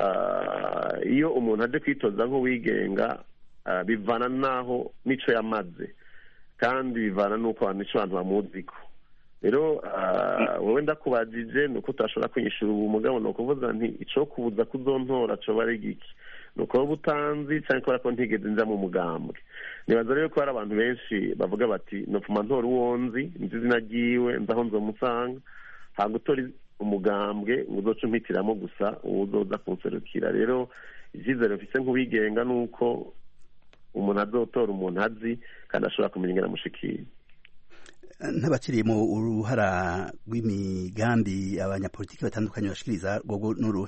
[SPEAKER 4] iyo umuntu aje kwitoza nk'uwigenga bivana naho nico yamaze kandi bivana nuko abantu bamuziko rero wowe ndakubajije nuko utashobora kwinyishura ubu mugabo ni ukuvuga nti ico kubuza kuzontora coba ari giki ni uko wowe utanzi cyangwa kubera ko ntigeze nja mu mugambwe nibaza rero ko hari abantu benshi bavuga bati nopfuma ntora uwo nzi nzi izina ryiwe nzi aho nzomusanga hagutora umugambwe uzoca umpitiramo gusa uwuzoza kunserukira rero icyizere mfise nk'uwigenga nuko umuntu azotora umuntu azi kandi ashobora kumenya ingene amushikiye
[SPEAKER 1] ntabakiriye mu uruhara rw'imigambi abanyapolitiki batandukanye bashikiriza gogo n'uruhe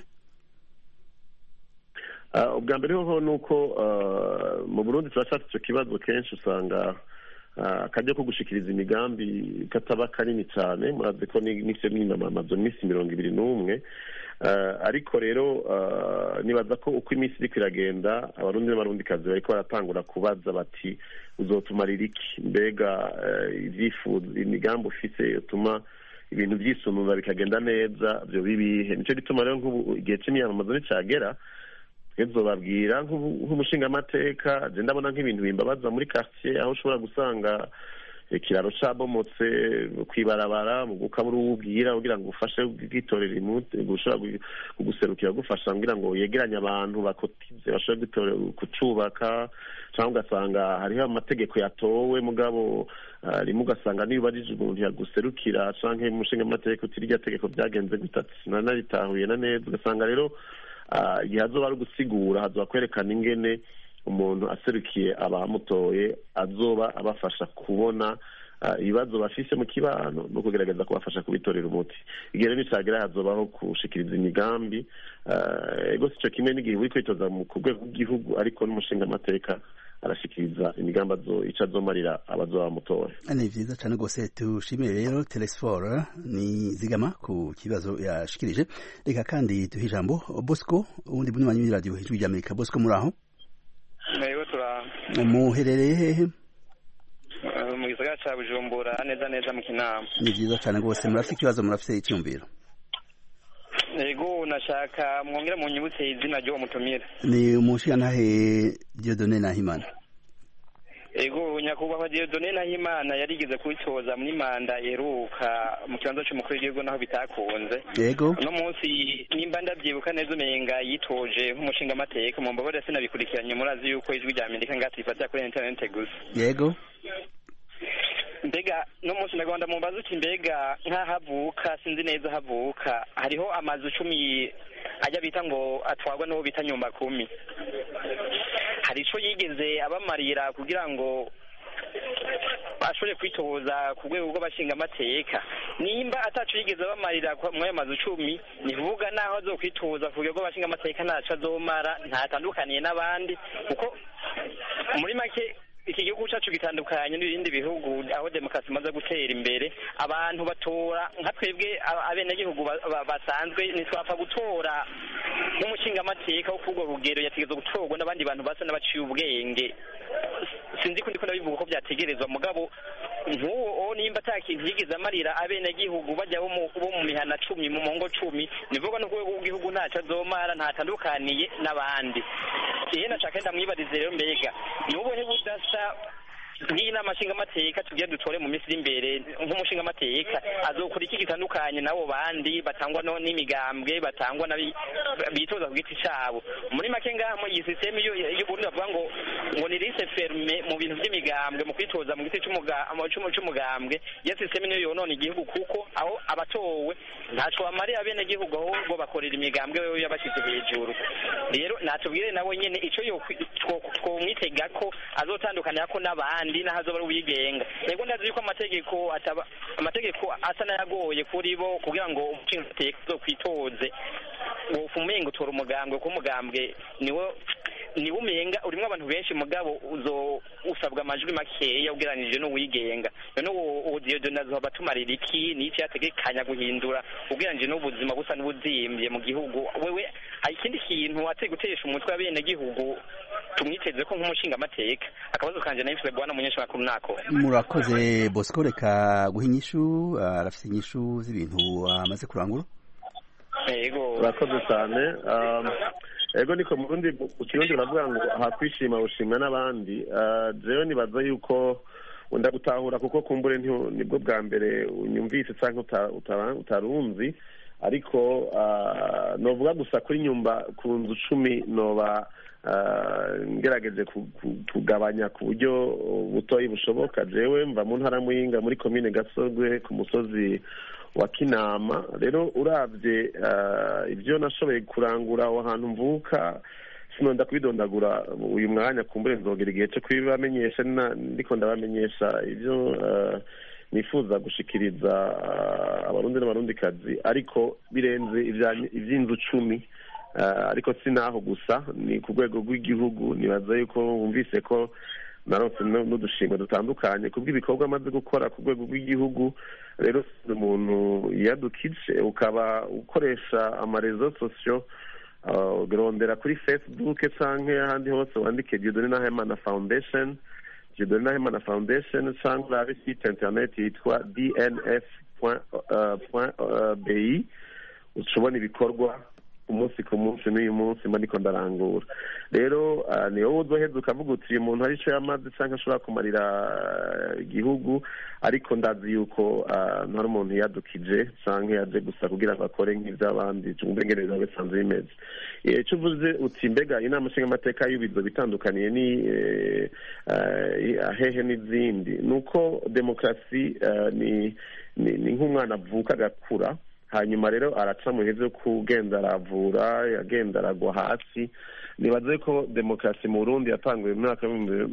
[SPEAKER 4] ubwa mbere hoho ni uko mu Burundi turashaka icyo kibazo kenshi usanga akajya ko gushikiriza imigambi kataba kanini cyane murazi ko n'icyo n'inamamazo iminsi 21 ariko rero nibaza ko uko iminsi iri kwiragenda abarundi n'abarundikazi bariko baratangura kubaza bati uzotumarira iki mbega ibyifuzo imigambi ufise utuma ibintu byisunuza bikagenda neza byo bibihe nicyo gituma rero nk'ubu igihe cy'imyamamazo nicagera babwira nk'umushinga amateka je ndabona nk'ibintu bimbabaza muri quartier aho ushobora gusanga ikiraro cabomotse kwibarabara ukabura uwubwira kugira ngo ufashe bwitorera imute gushobora kuguserukira gufasha kugira ngo yegeranye abantu bakotize bashobora kucubaka cyangwa ugasanga hariho amategeko yatowe mugabo rimwe ugasanga niyo ubajije umuntu yaguserukira canke umushinga amateka uti irya tegeko byagenze gutatu sinanaritahuye na neza ugasanga rero igihe azoba ari gusigura hazoba kwerekana ingene umuntu aserukiye abamutoye azoba abafasha kubona ibibazo bafise mu kibano no kugerageza kubafasha kubitorera umuti igihe rero nicagera hazobaho gushikiriza imigambi ego sico kimwe n'igihe uri kwitoza ku rwego rw'igihugu ariko n'umushinga amateka arashikiriza imigambi ico azomarira abazoba bamutoye
[SPEAKER 1] ni vyiza cane rwose tushimire rero telesfor ni zigama ku kibazo yashikirije reka kandi duhe ijambo Bosco uwundi bunywanyi w'iradiyo hejuru ry'Amerika Bosco muraho
[SPEAKER 8] Ego turaho
[SPEAKER 1] muherereye hehe
[SPEAKER 8] mu gisagara ca Bujumbura neza mu Kinama
[SPEAKER 1] ni vyiza cane rwose murafite ikibazo murafite icyumviro
[SPEAKER 8] Ego nashaka mwongera mu nyibutse izina ryo mutumira
[SPEAKER 1] ni umushigantahe Dieudonné Nahimana
[SPEAKER 8] Ego nyakubahwa Dieudonné Nahimana yarigeze kwitoza muri manda eruka mu kibanza cy'umukuru w'igihugu naho bitakunze
[SPEAKER 1] Yego
[SPEAKER 8] no munsi nimba ndabyibuka neza umenga yitoje nk'umushinga amateka mu mbabare sinabikurikiranye murazi yuko ijwi rya Amerika ngatifatira kuri internet gusa
[SPEAKER 1] Yego
[SPEAKER 8] mbega no munsi ndagomba mubaza uti mbega nk'ahavuka sinzi neza havuka hariho amazu 10 ajya bita ngo atwarwa n'uwo bita nyumba kumi. Hari ico yigeze abamarira kugira ngo bashobore kwitoza ku rwego rw'abashinga amateka. Nimba ataco yigeze abamarira mu ayo mazu 10, nivuga naho azokwitoza ku rwego rw'abashinga amateka ntaco azomara, ntatandukaniye n'abandi, kuko muri make iki gihugu cyacu gitandukanye n'ibindi bihugu aho demokarasi imaze gutera imbere. Abantu batora nka twebwe abenegihugu basanzwe, ntitwapfa gutora nk'umushinga amateka wo kurwo rugero, yategezwa gutorwa n'abandi bantu basa n'abaciye ubwenge. Sinzi ko ndiko ndabivuga ko byategerezwa, mugabo nk'uwo nimba ata kintu yigeze amarira abenegihugu bajya bo mu mihana 10 mu mongo 10, nivuga no kurwego rw'igihugu ntacyo azomara, ntatandukaniye n'abandi. Iye nashaka ndamwibarize rero, mbega n'ubuhe budasa nk'inama nshingamateka tugiye dutore mu minsi iri imbere, nk'umushinga amateka azokora iki gitandukanye n'abo bandi batangwa n'imigambwe, batangwa bitoza ku giti cyabo? Muri make ngaha mu iyi systeme y'uburundi bavuga ngo ni liste ferme mu bintu by'imigambwe, mu kwitoza mu giti cy'umugambwe. Iyo systeme niyo yonona igihugu, kuko aho abatowe ntaco bamariye abenegihugu, ahubwo bakorera imigambwe wewe yabashyize hejuru. Rero natubwire nawe nyene ico twomwitega ko azotandukanira ko n'abandi nahazo bari ubigenga. Yego ndazi yuko amategeko asa n'ayagoye kuri bo kugira ngo umushinga amateka zo kwitoze wofumenga utora umugambwe, ko umugambwe niwe umenga urimo abantu benshi, mugabo usabwa amajwi makeya ugeranije n'uwigenga. None uwo Dieudonne azoba atumarira iki? N'iki yategekanya guhindura ugeranije n'ubuzima busa n'ubuzimbye mu gihugu? Wewe hari ikindi kintu atari gutesha umutwe w'abenegihugu tumwiteze ko nk'umushinga amateka? Akabazo kanje nayifise bwana munyeshamakuru nako.
[SPEAKER 1] Murakoze Bosco, reka guha inyishu, arafise inyishu z'ibintu amaze kurangura.
[SPEAKER 8] Yego,
[SPEAKER 4] urakoze cyane. Ego niko mu kirundi baravuga ngo hakwishima ushimwa n'abandi. Jewe nibaza yuko unda gutahura, kuko kumbure nibwo bwa mbere unyumvise cyangwa utarunzi, ariko novuga gusa kuri nyumba ku nzu 10 noba ngerageje kugabanya ku buryo butoyi bushoboka. Jewe mva mu ntara Muyinga muri komine Gasorwe ku musozi wa Kinama. Rero uravye ibyo nashoboye kurangura aho hantu mvuka, sinonda kubidondagura uyu mwanya, kumbure nzogera igihe cyo kubibamenyesha, ndiko ndabamenyesha ibyo nifuza gushikiriza abarundi n'abarundikazi, ariko birenze ivy'inzu 10. Ariko sinaho gusa, ni ku rwego rw'igihugu. Nibaza yuko wumvise ko naronse n'udushimwe dutandukanye kubw'ibikorwa amaze gukora ku rwego rw'igihugu. Rero umuntu yadukije ukaba ukoresha amarezo sosio, urondera kuri Facebook canke ahandi hose wandike Dieudonne Nahimana Foundation, Dieudonne Nahimana Foundation, canke urabe site internet yitwa dnf.bi, ushobora ibikorwa umunsi ku munsi n'uyu munsi mba niko ndarangura. Rero ni wowe uzoheza ukavuga uti uyu muntu hari icyo yamaze cyangwa ashobora kumarira igihugu, ariko ndazi yuko ntari umuntu yadukije cyangwa yaje gusa kugira ngo akore nk'iby'abandi, cyumve ngene biba bisanzwe bimeze. Icyo uvuze uti mbega inama nshingamateka y'ubizo bitandukaniye ni hehe n'izindi, ni uko demokarasi ni nk'umwana avuka agakura, hanyuma rero araca mu bihe byo kugenda aravura, yagenda aragwa hasi. Nibaze ko demokarasi mu Burundi yatanguye mu mwaka wa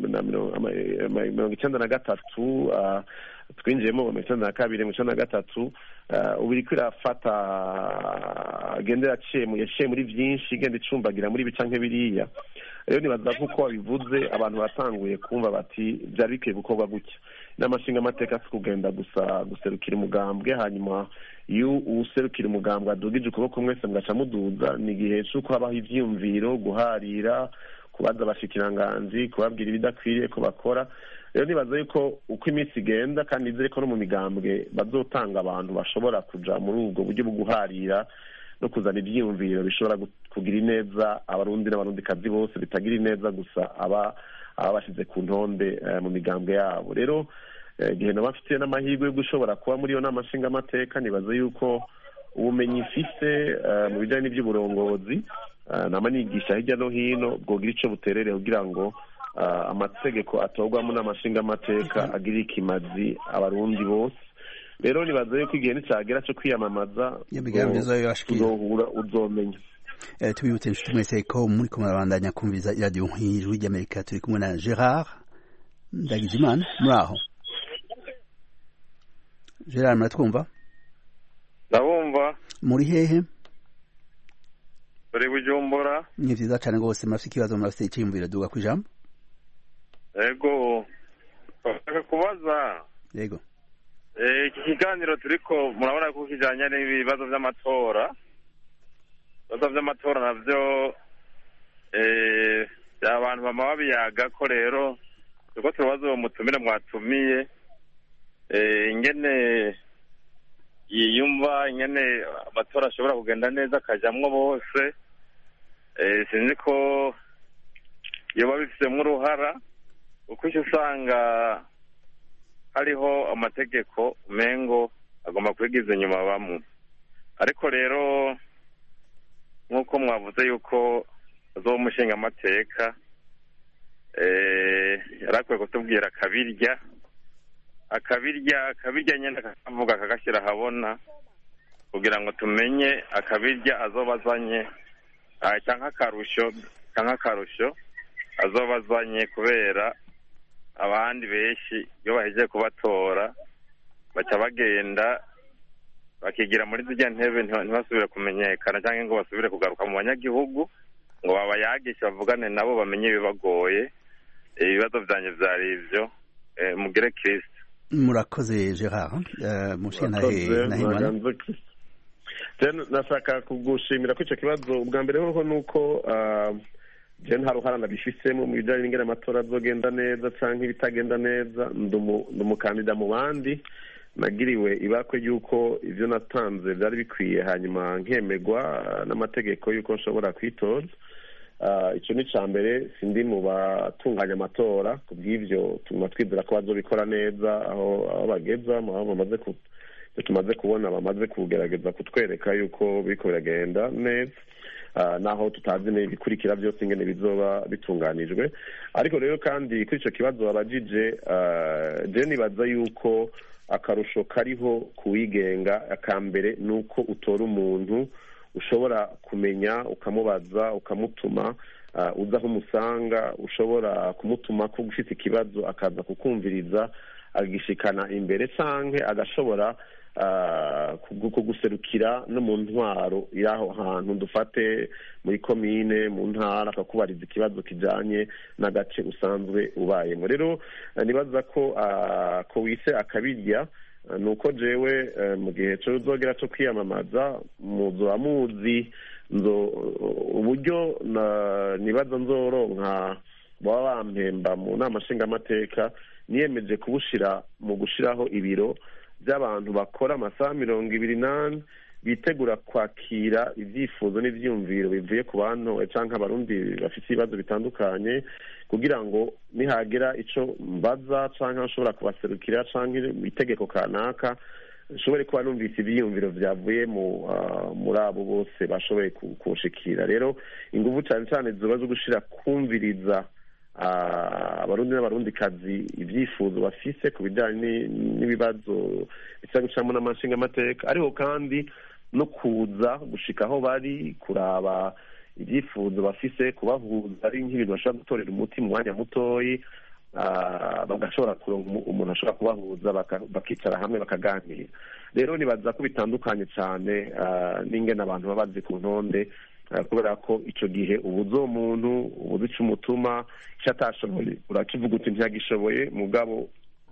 [SPEAKER 4] 1993, twinjiyemo mu 1992, mu 1993, ubu iriko irafata agenda yaciye muri byinshi, igenda icumbagira muri bica nk'ibiriya. Rero nibaza ko wabivuze abantu batanguye kumva bati byari bikwiye gukorwa gutya. Inama nshingamateka si kugenda gusa guserukira umugambwe, hanyuma iyo userukira umugambwe adugije ukuboko mwese mugaca muduza. Ni igihe cy'uko habaho ivyiyumviro, guharira, kubaza abashikiranganji, kubabwira ibidakwiriye ko bakora. Rero nibaza yuko uko iminsi igenda, kandi nizere ko no mu migambwe bazotanga abantu bashobora kuja muri ubwo buryo bwo guharira no kuzana ivyiyumviro bishobora kugira ineza abarundi n'abarundikazi bose, bitagira ineza gusa abashize ku ntonde mu migambwe yabo. Rero igihe nabafitiye n'amahirwe yo gushobora kuba muri iyo nama nshingamateka, nibaza yuko ubumenyi mfise mu bijyanye n'iby'uburongozi nama nigisha hirya no hino bwogira ico buterere kugira ngo amategeko atorwamo n'amashingamateka agira ikimazi abarundi bose. Rero nibaza yuko igihe nicagera cyo kwiyamamaza uzohura uzomenya.
[SPEAKER 1] tubibutse inshuti mwese ko muri ko murabandanya kumviriza iradiyo ijwi ry'Amerika. Turi kumwe na Gerard Ndagijimana. muri aho Gerard, muratwumva?
[SPEAKER 4] ndabumva.
[SPEAKER 1] muri hehe?
[SPEAKER 4] turi Bujumbura.
[SPEAKER 1] ni vyiza cane rwose. murafite ikibazo, murafite iciyumviro, duga kwijambo.
[SPEAKER 4] Yego, bashaka kubaza.
[SPEAKER 1] Yego.
[SPEAKER 4] Iki kiganiro turiko murabona ko kijanye n'ibibazo vy'amatora. Ibibazo vy'amatora navyo abantu bama babiyaga ko rero turiko turabaza uwo mutumire mwatumiye ingene yiyumva, ingene amatora ashobora kugenda neza akajamwo bose. Sinzi ko yoba bifitemo uruhara, kuko icyo usanga hariho amategeko mengo agomba kwigiza inyuma bamwe. Ariko rero nk'uko mwavuze yuko azoba umushinga amateka, yarakwiye kutubwira akabirya nyine akavuga akagashyira ahabona, kugira ngo tumenye akabirya azoba azanye cyangwa akarusho azoba azanye, kubera abandi benshi iyo bahejeje kubatora baca bagenda bakigira muri zirya ntebe, ntibasubire kumenyekana cyangwa ngo basubire kugaruka mu banyagihugu ngo babayagishe bavugane nabo bamenye ibibagoye. Ibibazo byanjye byari ivyo. Mugire Kristo.
[SPEAKER 1] murakoze Gerard.
[SPEAKER 4] Nashaka kugushimira ko icyo kibazo ubwa mbere hoho nuko je nta ruhara nabifisemo mu bijanye n'ingene amatora azogenda neza canke ibitagenda neza. Ndi umukandida mu bandi, nagiriwe ibakwe yuko ivyo natanze byari bikwiye, hanyuma nkemegwa n'amategeko yuko nshobora kwitoza. Icyo ni ca mbere. Sindi mu batunganya amatora, kubw'ivyo tuma twizera ko bazobikora neza aho bageza, aho tumaze kubona bamaze kugerageza kutwereka yuko biriko biragenda neza, naho tutazi n'ibikurikira byose ingene bizoba bitunganijwe. Ariko rero kandi kuri ico kibazo babajije, je nibaza yuko akarusho kariho kuwigenga. Akambere nuko utora umuntu ushobora kumenya, ukamubaza, ukamutuma, uza aho umusanga, ushobora kumutuma ko ufite ikibazo akaza kukumviriza agishikana imbere, canke agashobora kuguserukira no mu ntwaro y'aho hantu, dufate muri komine, mu ntara, akakubariza ikibazo kijanye n'agace usanzwe ubayemo. Rero nibaza ko wise akabirya nuko jewe mu gihe cyo uzogera cyo kwiyamamaza muzoba muzi uburyo nibaza nzoronka baba bampemba mu nama nshingamateka. Niyemeje kubushira mu gushiraho ibiro by'abantu bakora amasaha 28 bitegura kwakira ibyifuzo n'ivyumviro bivuye ku bantu canke abarundi bafite ibibazo bitandukanye, kugira ngo nihagera ico mbaza canke ashobora kubaserukira canke itegeko kanaka, nshobore kuba numvise ibyiyumviro byavuye muri abo bose bashoboye kunshikira. Rero inguvu cyane cyane ziba zo gushira kumviriza abarundi n'abarundikazi ibyifuzo bafise ku bijyanye n'ibibazo bisa gucamo n'amashinga amateka, ariko kandi no kuza gushika aho bari kuraba ibyifuzo bafise, kubahuza ari nk'ibintu bashobora gutorera umuti mu mwanya mutoyi, bagashobora kuronka umuntu ashobora kubahuza bakicara hamwe bakaganira. Rero nibaza ko bitandukanye cyane n'ingene abantu baba bazi ku ntonde, kubera ko icyo gihe ubuze umuntu ubuze icyo umutuma, icyo atashoboye urakivuga uti ntiyagishoboye, mugabo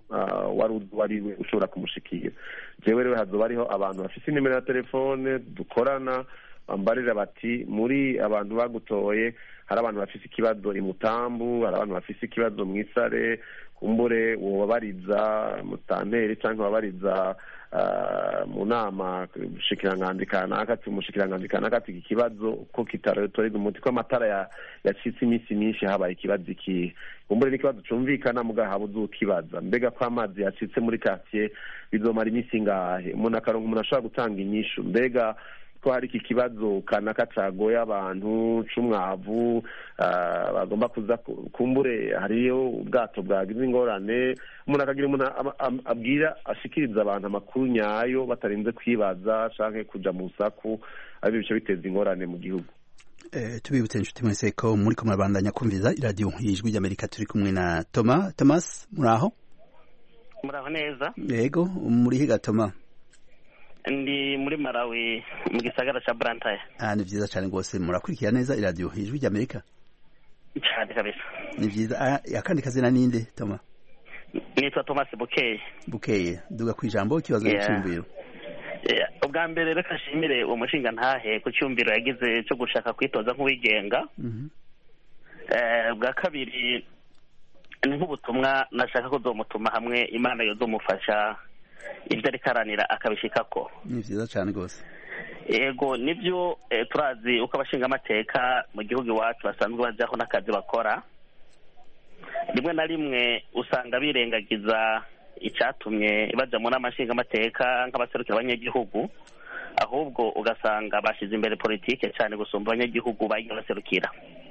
[SPEAKER 4] wariwe ushobora kumushikira. Jewe rero hazoba hariho abantu bafite nimero ya telefone dukorana, bambarira bati muri abantu bagutoye hari abantu bafite ikibazo imutambu, hari abantu bafite ikibazo mw'isare, kumbure wobabariza mutanteri cyangwa wabariza mu nama umushikiranganji kanaka ati iki kibazo ko kitatorerwa umuti, ko amatara yacitse iminsi myinshi habaye ikibazo iki, kumbure n'ikibazo cumvikana muga habuze ukibaza, mbega ko amazi yacitse muri quartier bizomara iminsi ngahe, umuntu akaronka umuntu ashobora gutanga inyishu, mbega ko hari iki kibazo kanaka cagoye abantu c'umwavu bagomba kuza kumbure hariyo ubwato bwagize ingorane, umuntu akagira umuntu abwira ashikiriza abantu amakuru nyayo batarinze kwibaza canke kuja mu saku, ari bice biteza ingorane mu gihugu.
[SPEAKER 1] tubibutse inshuti mwese ko muri ko murabandanya kumviza iradiyo y'ijwi ry'Amerika turi kumwe na Thomas muraho
[SPEAKER 9] neza
[SPEAKER 1] yego muri higa Thomas
[SPEAKER 9] ndi muri Malawi mu gisagara ca Blantyre
[SPEAKER 1] ni vyiza cyane rwose murakurikira neza iradiyo y'ijwi ry'Amerika
[SPEAKER 9] cyane kabisa
[SPEAKER 1] ni vyiza akandi kazina ninde Thomas
[SPEAKER 9] nitwa Thomas Bukeye
[SPEAKER 1] duga kwijambo ikibazo cy'imviro
[SPEAKER 9] ubwa mbere reka nshimire uwo mushinga ntahe ku cyumviro yagize cyo gushaka kwitoza nk'uwigenga bwa kabiri ni nk'ubutumwa nashaka ko uzomutuma hamwe Imana yozomufasha ibyo ariko aranira akabishikako
[SPEAKER 1] ni vyiza cyane rwose
[SPEAKER 9] yego nibyo turazi uko abashinga amateka mu gihugu iwacu basanzwe bajyaho n'akazi bakora rimwe na rimwe usanga birengagiza icyatumye baja mu nama nshingamateka nk'abaserukira abanyagihugu ahubwo ugasanga bashize imbere politike cyane gusumba abanyagihugu bagiye baserukira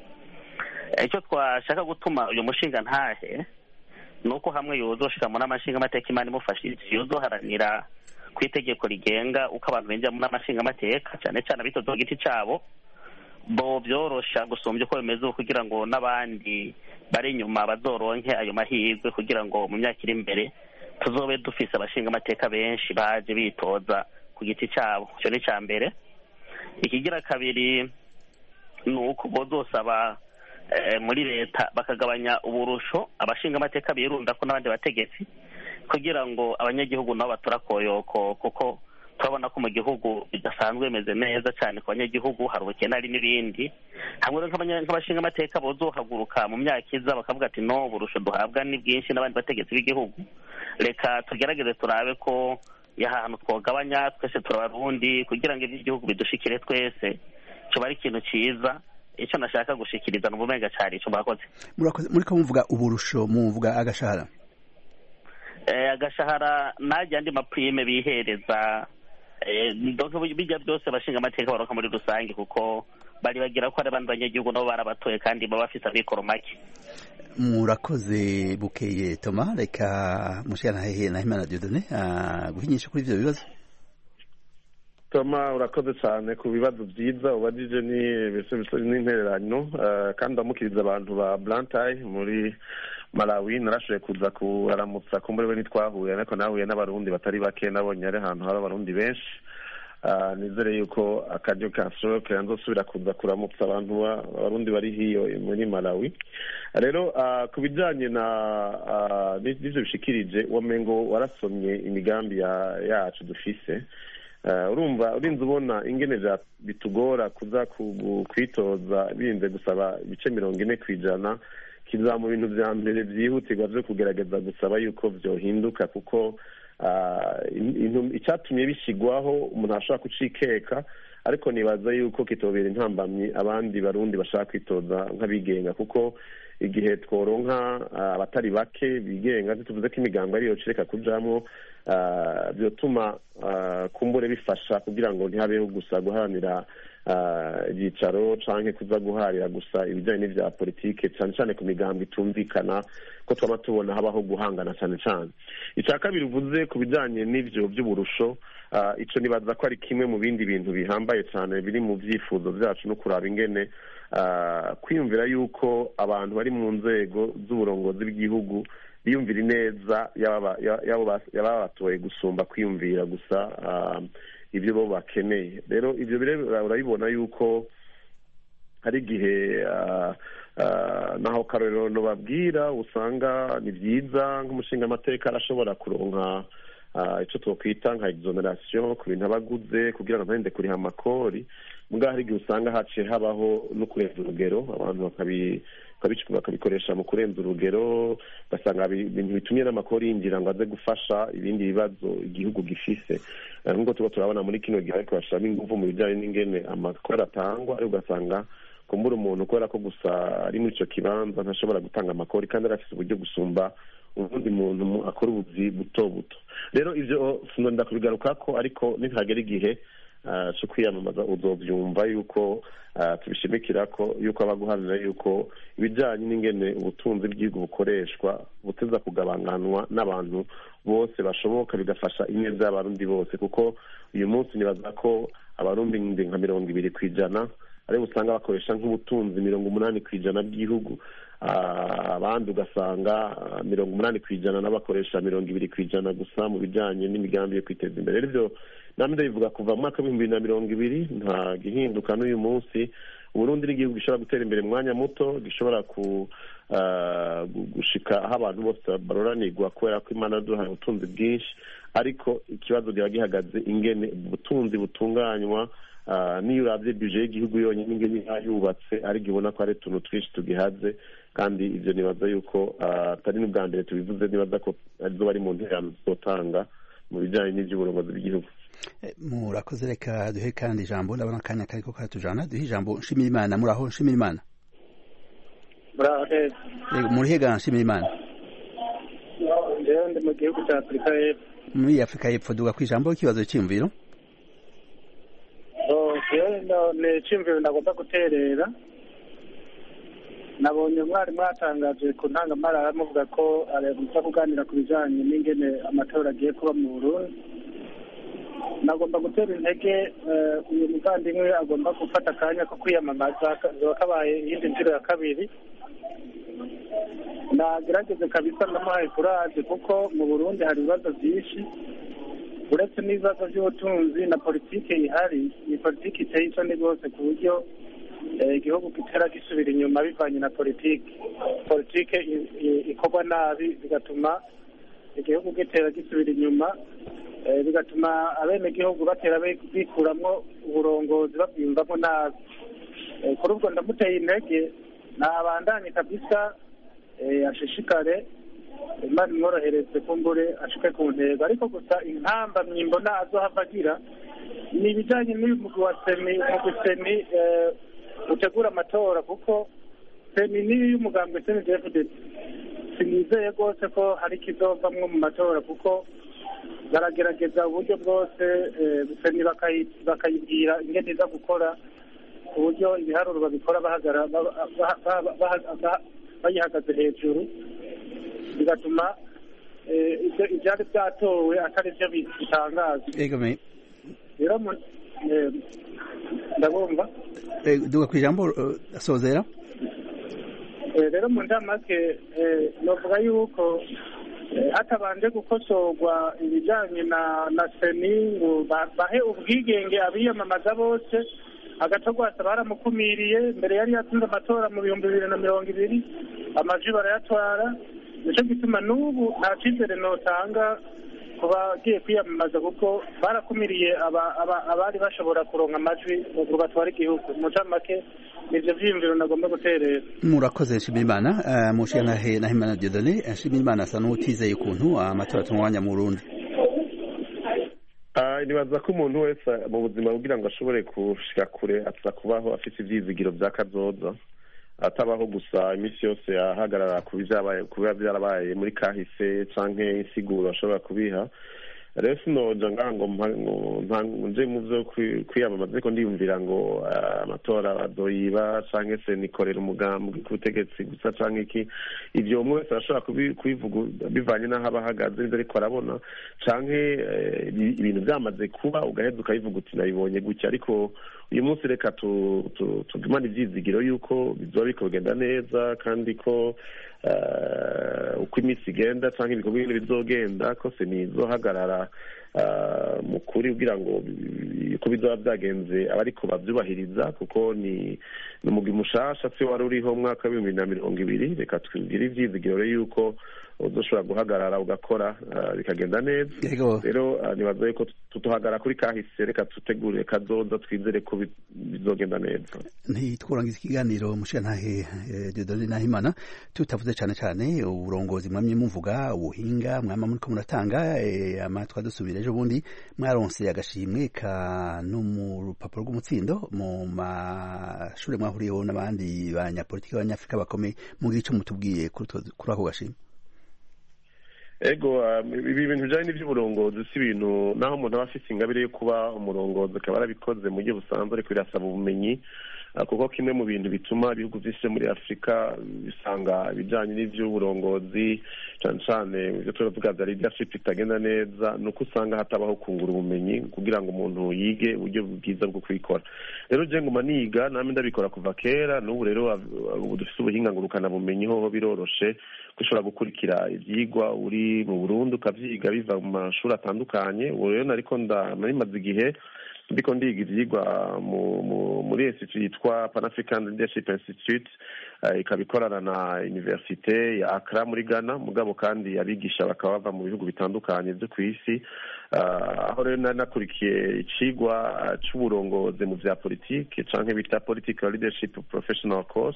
[SPEAKER 9] icyo twashaka gutuma uyu mushinga ntahe ni uko hamwe yozoshika mu nama nshingamateka Imana imufashije yozoharanira ku itegeko rigenga uko abantu binjira mu nama nshingamateka cyane cyane abitoza ku giti cyabo bo byorosha gusumbya uko bimeze kugira ngo n'abandi bari inyuma bazoronke ayo mahirwe kugira ngo mu myaka iri imbere tuzobe dufise abashinga amateka benshi baje bitoza ku giti cyabo cyo ni cya mbere ikigira kabiri ni uko bozosaba muri leta bakagabanya uburusho abashinga amateka birunda ko n'abandi bategetsi kugira ngo abanyagihugu nabo batura koyoko kuko turabona ko mu gihugu bidasanzwe bimeze neza cyane ku banyagihugu hari ubukene hari n'ibindi hamwe nk'abashinga amateka bozohaguruka mu myaka iza bakavuga ati no burusho duhabwa ni bwinshi n'abandi bategetsi b'igihugu reka tugerageze turabe ko ahantu twogabanya twese turabarundi kugira ngo iby'igihugu bidushikire twese cyo ari ikintu cyiza icyo nashaka gushikiriza ni ubumenga cyari icyo murakoze
[SPEAKER 1] muri ko muvuga uburusho muvuga agashahara
[SPEAKER 9] agashahara najya andi maprime bihereza bijya byose bashinga amateka baronka muri rusange kuko bari bagira ko ari abandi banyagihugu nabo barabatoye kandi baba bafite amikoro make
[SPEAKER 1] murakoze Bukeye Thomas reka mushikana hehe na Imana Dieudonné guhinyisha kuri ivyo bibazo
[SPEAKER 4] Thomas urakoze cyane ku bibazo byiza ubajije n'intererano kandi amukiriza abantu ba Blantyre muri Malawi narashoboye kuza kuramutsa kumbure we nitwahuye ariko nahuye n'abarundi batari bake nabonye ari ahantu hari abarundi benshi nizere yuko akaryo kashoboke nzosubira kuza kuramutsa abantu abarundi bari hiyo muri Malawi rero ku bijanye na n'ivyo bishikirije wamengo warasomye imigambi yacu dufise urumva urinze ubona ingene bitugora kuza kwitoza birinze gusaba ibice 40% kiza mu bintu vya mbere vyihutirwa vyo kugerageza gusaba yuko vyohinduka kuko icyatumye bishigwaho umuntu ashobora kucikeka ariko nibaza yuko kitobera intambamyi abandi barundi bashaka kwitoza nk'abigenga kuko igihe tworonka abatari bake bigenga tuvuze ko imigambi ariyo cireka kujamwo byotuma kumbure bifasha kugira ngo ntihabeho gusa guharanira ibyicaro canke kuza guharira gusa ibijanye n'ivya politike cyane cyane ku migambi itumvikana ko twaba tubona habaho guhangana cyane cyane icya kabiri uvuze ku bijanye n'ivyo by'uburusho ico nibaza ko ari kimwe mu bindi bintu bihambaye cyane biri mu vyifuzo vyacu no kuraba ingene kwiyumvira yuko abantu bari mu nzego z'uburongozi bw'igihugu biyumvira ineza yaba batoye gusumba kwiyumvira gusa ibyo bo bakeneye rero ibyo urabibona yuko hari igihe naho karorero babwira usanga ni byiza nk'umushinga amateka arashobora kuronka icyo twakwita nka exoneration ku bintu abaguze kugira ngo ntahinde kuriha amakori mbwa hari igihe usanga haciye habaho no kurenza urugero abantu bakabikoresha mu kurenza urugero ugasanga ibintu bitumye n'amakori yinjira ngo aze gufasha ibindi bibazo igihugu gifise nk'uko tuba turabona muri kino gihe ariko bashiramo ingufu mu bijyanye n'ingene amakori atangwa ariko ugasanga kumbura umuntu kubera ko gusa ari muri icyo kibanza ntashobora gutanga amakori kandi arafise uburyo gusumba ubundi muntu akora ubuzi buto buto rero ivyo sinonda kubigarukako ariko nitagera igihe cyo kwiyamamaza uzovyumva yuko tubishimikira ko yuko abaguharira yuko ibijanye n'ingene ubutunzi bw'igihugu bukoreshwa buteza kugabanganwa n'abantu bose bashoboka bigafasha ineza y'abarundi bose kuko uyu munsi nibaza ko abarundi nka 20% aribo usanga bakoresha nk'ubutunzi 80% bw'igihugu, abandi ugasanga 80% n'abakoresha 20% gusa mu bijyanye n'imigambi yo kwiteza imbere. Rero namwe ndabivuga kuva mu mwaka w'2020 nta gihinduka n'uyu munsi. Uburundi ni igihugu gishobora gutera imbere mu mwanya muto, gishobora gushika aho abantu bose baroranirwa kubera ko Imana yaduhaye ubutunzi bwinshi, ariko ikibazo kiba gihagaze ingene ubutunzi butunganywa. Niyo uravye budget y'igihugu yonyine ingene yubatse ari gibona ko ari tuntu twinshi tugihaze, kandi ivyo nibaza yuko atari n'ubwa mbere tubivuze, nibaza ko arizo bari mu nterano zotanga mu bijanye n'ivy'uburongozi bw'igihugu.
[SPEAKER 1] Murakoze, reka duhe kandi ijambo, ndabona akanya kariko karatujana, duhe ijambo Nshimirimana. Muraho Nshimirimana? Murihega Nshimirimana?
[SPEAKER 10] Ndi mu gihugu cya Afurika y'Epfo.
[SPEAKER 1] Muri Afurika y'Epfo, duga kw'ijambo, ikibazo cy'imviro.
[SPEAKER 10] Ni icyumviro ndagomba guterera. Nabonye mwari mwatangaje ku ntangamarara muvuga ko muza kuganira ku bijyanye n'ingene amatora agiye kuba mu Burundi. Nagomba gutera intege uyu muvandimwe agomba gufata akanya ko kwiyamamaza, kabaye iyindi nshuro ya kabiri. Nagerageze kabisa ndamuhaye kuraje, kuko mu Burundi hari ibibazo byinshi, uretse n'ibibazo by'ubutunzi na politike ihari. Ni politike iteye isoni rwose, ku buryo igihugu kitera gisubira inyuma bivanye na politike ikorwa nabi, bigatuma igihugu gitera gisubira inyuma, bigatuma abenegihugu batera bikuramwo uburongozi babyumvamo nabi. Kuri ubwo ndamuteye intege, nabandanye kabisa, ashishikare, Imana imworohereze kumbure ashike ku ntego. Ariko gusa inkamba mwimbona azohava agira ni ibijyanye n'umugwi wa seni utegura amatora, kuko seni niyo y'umugambwe CNDD-FDD sinizeye rwose ko hari ikizovamwo mu matora, kuko baragerageza uburyo bwose seni bakayibwira ingene iza gukora, ku buryo ibiharuro babikora bayihagaze hejuru, bigatuma ibyari byatowe atari byo bitangaza. Rero ndabumva
[SPEAKER 1] duga kw'ijambo asozera.
[SPEAKER 10] Rero mu ndamake novuga yuko hatabanje gukosorwa ibijyanye na seni ngo bahe ubwigenge abiyamamaza bose. Agatogwasa baramukumiriye, mbere yari yatsinze amatora mu 2020, amajwi barayatwara. Nico gituma n'ubu nta cyizere notanga ku bagiye kwiyamamaza, kuko barakumiriye abari bashobora kuronka amajwi ngo batware igihugu. Mu ncamake nivyo vyiyumviro nagomba guterera.
[SPEAKER 1] Murakoze Nshimirimana. Mushiyantahe Nahimana Dieudonné, Nshimirimana asa n'utizeye ukuntu amatora atunganya mu Burundi.
[SPEAKER 4] Nibaza ko umuntu wese mu buzima kugira ngo ashobore gushika kure asa kubaho afite ivyizigiro vya kazoza, atabaho gusa iminsi yose ahagarara ku biba byarabaye muri kahise canke insiguro ashobora kubiha. Rero sinoja ngango nje mu vyo kwiyamamaza, ariko ndiyumvira ngo amatora azoyiba canke se nikorera umugambi kubutegetsi gusa canke iki. Ivyo umwe wese arashobora kubivuga bivanye n'aho abahagaze, ariko arabona canke ibintu byamaze kuba ugaheza ukabivuga uti nabibonye gutya. Ariko uyu munsi reka tugumane ivyizigiro yuko bizoba biriko bigenda neza, kandi ko uko iminsi igenda canke ibikorwa bimwe bizogenda, ko se nizohagarara mu kuri kugira ngo uko bizoba byagenze abariko bavyubahiriza, kuko ni umugwi mushasha si wari uriho mu mwaka w'2020. Reka twigire ivyizigiro yuko uzoshobora guhagarara ugakora bikagenda neza. Rero nibaza yuko tutuhagara kuri kahise, reka tutegure kazoza, twizere ko bizogenda neza.
[SPEAKER 1] Ntitworangiza ikiganiro mushiyantahe Dieudonné Nahimana tutavuze cane uburongozi mwamye muvuga, ubuhinga mwama muriko muratanga. Amatwa dusubira ejo bundi mwaronse agashimwe no mu rupapuro rw'umutsindo mu mashure mwahuriyeho n'abandi banyapolitiki b'abanyafrika bakomeye. Mugira ico mutubwiye kuri ako gashimwe?
[SPEAKER 4] ego ibi bintu bijyanye n'iby'uburongozi si ibintu naho umuntu aba afite ingabire yo kuba umurongozi akaba yarabikoze mu buryo busanzwe ariko birasaba ubumenyi kuko kimwe mu bintu bituma ibihugu byinshi muri afurika bisanga ibijyanye n'iby'uburongozi cyane cyane ibyo turavuga bya leadership bitagenda neza ni uko usanga hatabaho kungura ubumenyi kugira ngo umuntu yige uburyo bwiza bwo kubikora rero je nguma niga namwe ndabikora kuva kera n'ubu rero ubu dufite ubuhinga ngurukanabumenyi hoho biroroshe ushobora gukurikira ibyigwa uri mu Burundi ukavyiga biva mu mashuri atandukanye ubu rero nariko narimaze igihe ndiko ndiga ivyigwa muri institute yitwa Pan African Leadership Institute ikaba ikorana na Universite ya Accra muri Ghana mugabo kandi abigisha bakaba bava mu bihugu bitandukanye byo ku isi aho rero nakurikiye icigwa c'uburongozi mu vya politike canke bita Political Leadership Professional Course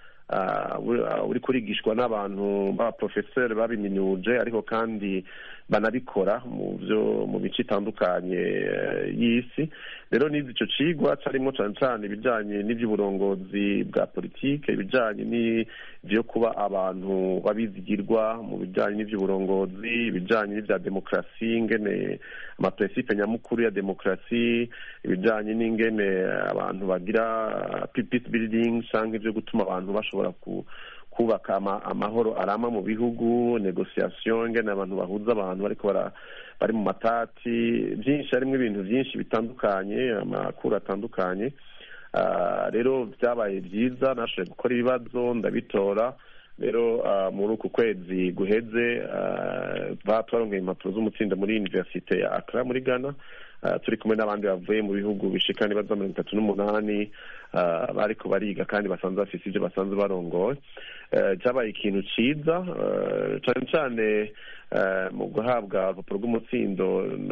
[SPEAKER 4] uri kurigishwa n'abantu b'abaprofeseri babiminuje ariko kandi banabikora mu bice itandukanye y'isi rero n'izi ico cigwa carimo cane cane ibijanye n'ivy'uburongozi bwa politike ibijanye n'ivyo kuba abantu babizigirwa mu bijanye n'ivy'uburongozi ibijanye n'ivya demokarasi ingene amaprincipe nyamukuru ya demokarasi ibijanye n'ingene abantu bagira peace building canke ivyo gutuma abantu bashobora kubaka amahoro arama mu bihugu negociation ingene abantu bahuza abantu bariko bari mu matati byinshi harimo ibintu byinshi bitandukanye amakuru atandukanye rero byabaye byiza nashoboye gukora ibibazo ndabitora rero muri uku kwezi guheze twaronkeye impapuro z'umutsindo muri Universite ya Accra muri Ghana turi kumwe n'abandi bavuye mu bihugu bishika n'ibaza 38 bariko bariga kandi basanzwe bafise ivyo basanzwe barongoye cyabaye ikintu ciza cyane cyane mu guhabwa urupapuro rw'umutsindo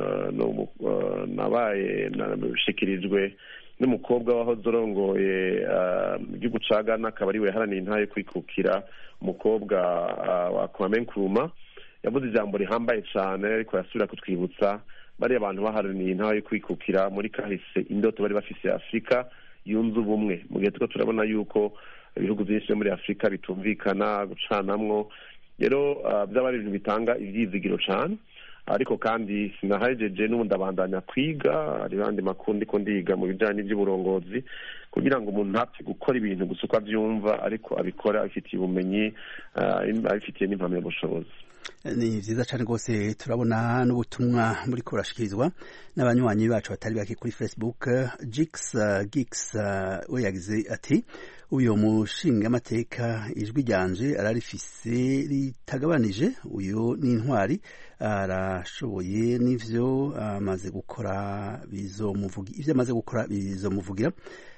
[SPEAKER 4] nabaye nashikirijwe n'umukobwa wahoze urongoye igihugu ca Ghana akaba ari we yaharaniye intahe yo kwikukira umukobwa wa Kwame Nkrumah yavuze ijambo rihambaye cane ariko yasubira kutwibutsa bari abantu baharaniye intahe yo kwikukira muri kahise indoto bari bafise Afrika yunze ubumwe mu gihe tuko turabona yuko ibihugu byinshi muri Afrika bitumvikana gucanamwo rero byaba ari ibintu bitanga ivyizigiro cane ariko kandi sinahajeje n'ubundi abandanya kwiga hari bandi makuru ndiko ndiga mu bijanye n'ivy'uburongozi kugira ngo umuntu ntapfe gukora ibintu gusa uko avyumva ariko abikora afitiye ubumenyi abifitiye n'impamyabushobozi
[SPEAKER 1] ni vyiza cane rwose turabona n'ubutumwa muri kurashikirizwa n'abanywanyi bacu batari bake kuri Facebook Geeks we yagize ati uyo mushinga amateka ijwi ryanje ararifise ritagabanije uyo n'intwari arashoboye n'ivyo amaze gukora ivyo amaze gukora bizomuvugira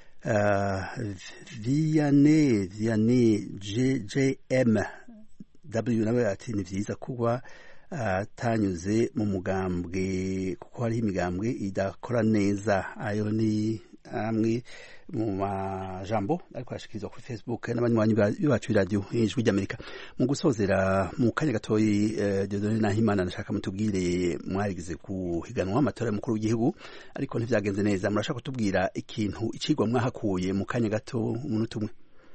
[SPEAKER 1] Vianney JJM W nawe ati ni vyiza kuba atanyuze mu mugambwe kuko hariho imigambwe idakora neza ayo ni amwe mu majambo ariko arashikirizwa kuri Facebook n'abanywanyi bacu b'iradiyo ijwi ry'Amerika mu gusozera mu kanya gatoyi Dieudonné Nahimana ndashaka mutubwire mwarigize kuhiganwa amatora y'umukuru w'igihugu ariko ntivyagenze neza murashaka kutubwira ikintu icigwa mwahakuye mu kanya gato umunota umwe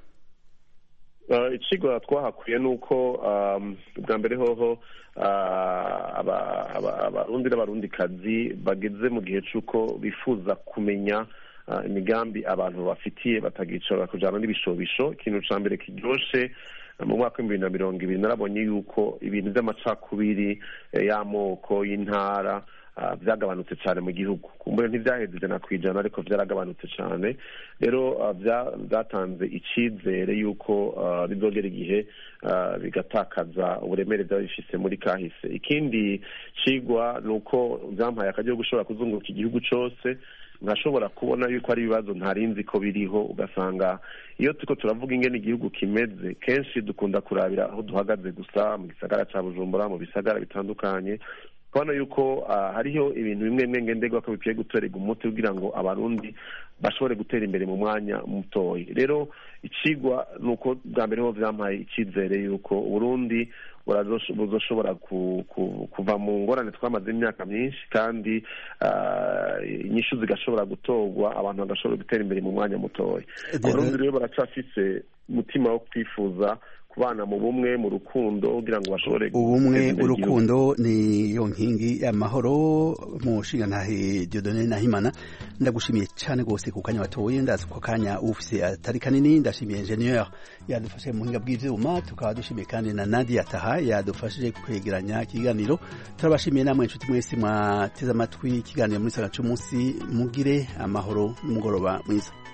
[SPEAKER 4] icigwa twahakuye nuko bwa mbere hoho abarundi n'abarundikazi bageze mu gihe c'uko bifuza kumenya imigambi abantu bafitiye batagicara kujana n'ibishobisho ikintu ca mbere kiryoshe mu mwaka w'2020 narabonye yuko ibintu vy'amacakubiri y'amoko y'intara vyagabanutse cyane mu gihugu kumbure ntivyaheze na kwijana ariko vyaragabanutse cyane rero byatanze icizere yuko bizogera igihe bigatakaza uburemere byabifise muri kahise ikindi cigwa nuko vyampaye akaryo gushobora kuzunguruka igihugu cose nkashobora kubona yuko ari ibibazo ntarinzi ko biriho ugasanga iyo tuko turavuga ingene igihugu kimeze kenshi dukunda kurabira aho duhagaze gusa mu gisagara ca Bujumbura mu bisagara bitandukanye kubona yuko hariho ibintu bimwe bimwe ngendegwa ko bikwiye gutorerwa umuti kugira ngo abarundi bashobore gutera imbere mu mwanya mutoyi rero icigwa nuko bwa mbere ho vyampaye icizere yuko Burundi buzoshobora kuva mu ngorane twamaze imyaka myinshi kandi inyishu zigashobora gutorwa abantu bagashobora gutera imbere mu mwanya mutoyi Burundi rero baracafise umutima wo kwifuza kubana mu bumwe mu rukundo kugira ngo bashobore
[SPEAKER 1] ubumwe urukundo ni yo nkingi y'amahoro mu nshingantahe Dieudonné Nahimana ndagushimiye cyane rwose ku kanya watoye ndazi ko kanya ufise atari kanini ndashimiye ingenieur yadufashe mu buhinga bw'ivyuma tukaba dushimiye kandi na Nadia Taha yadufashije kwegeranya ikiganiro turabashimiye namwe inshuti mwese mwateze amatwi ikiganiro muri sanga cy'umunsi mugire amahoro n'umugoroba mwiza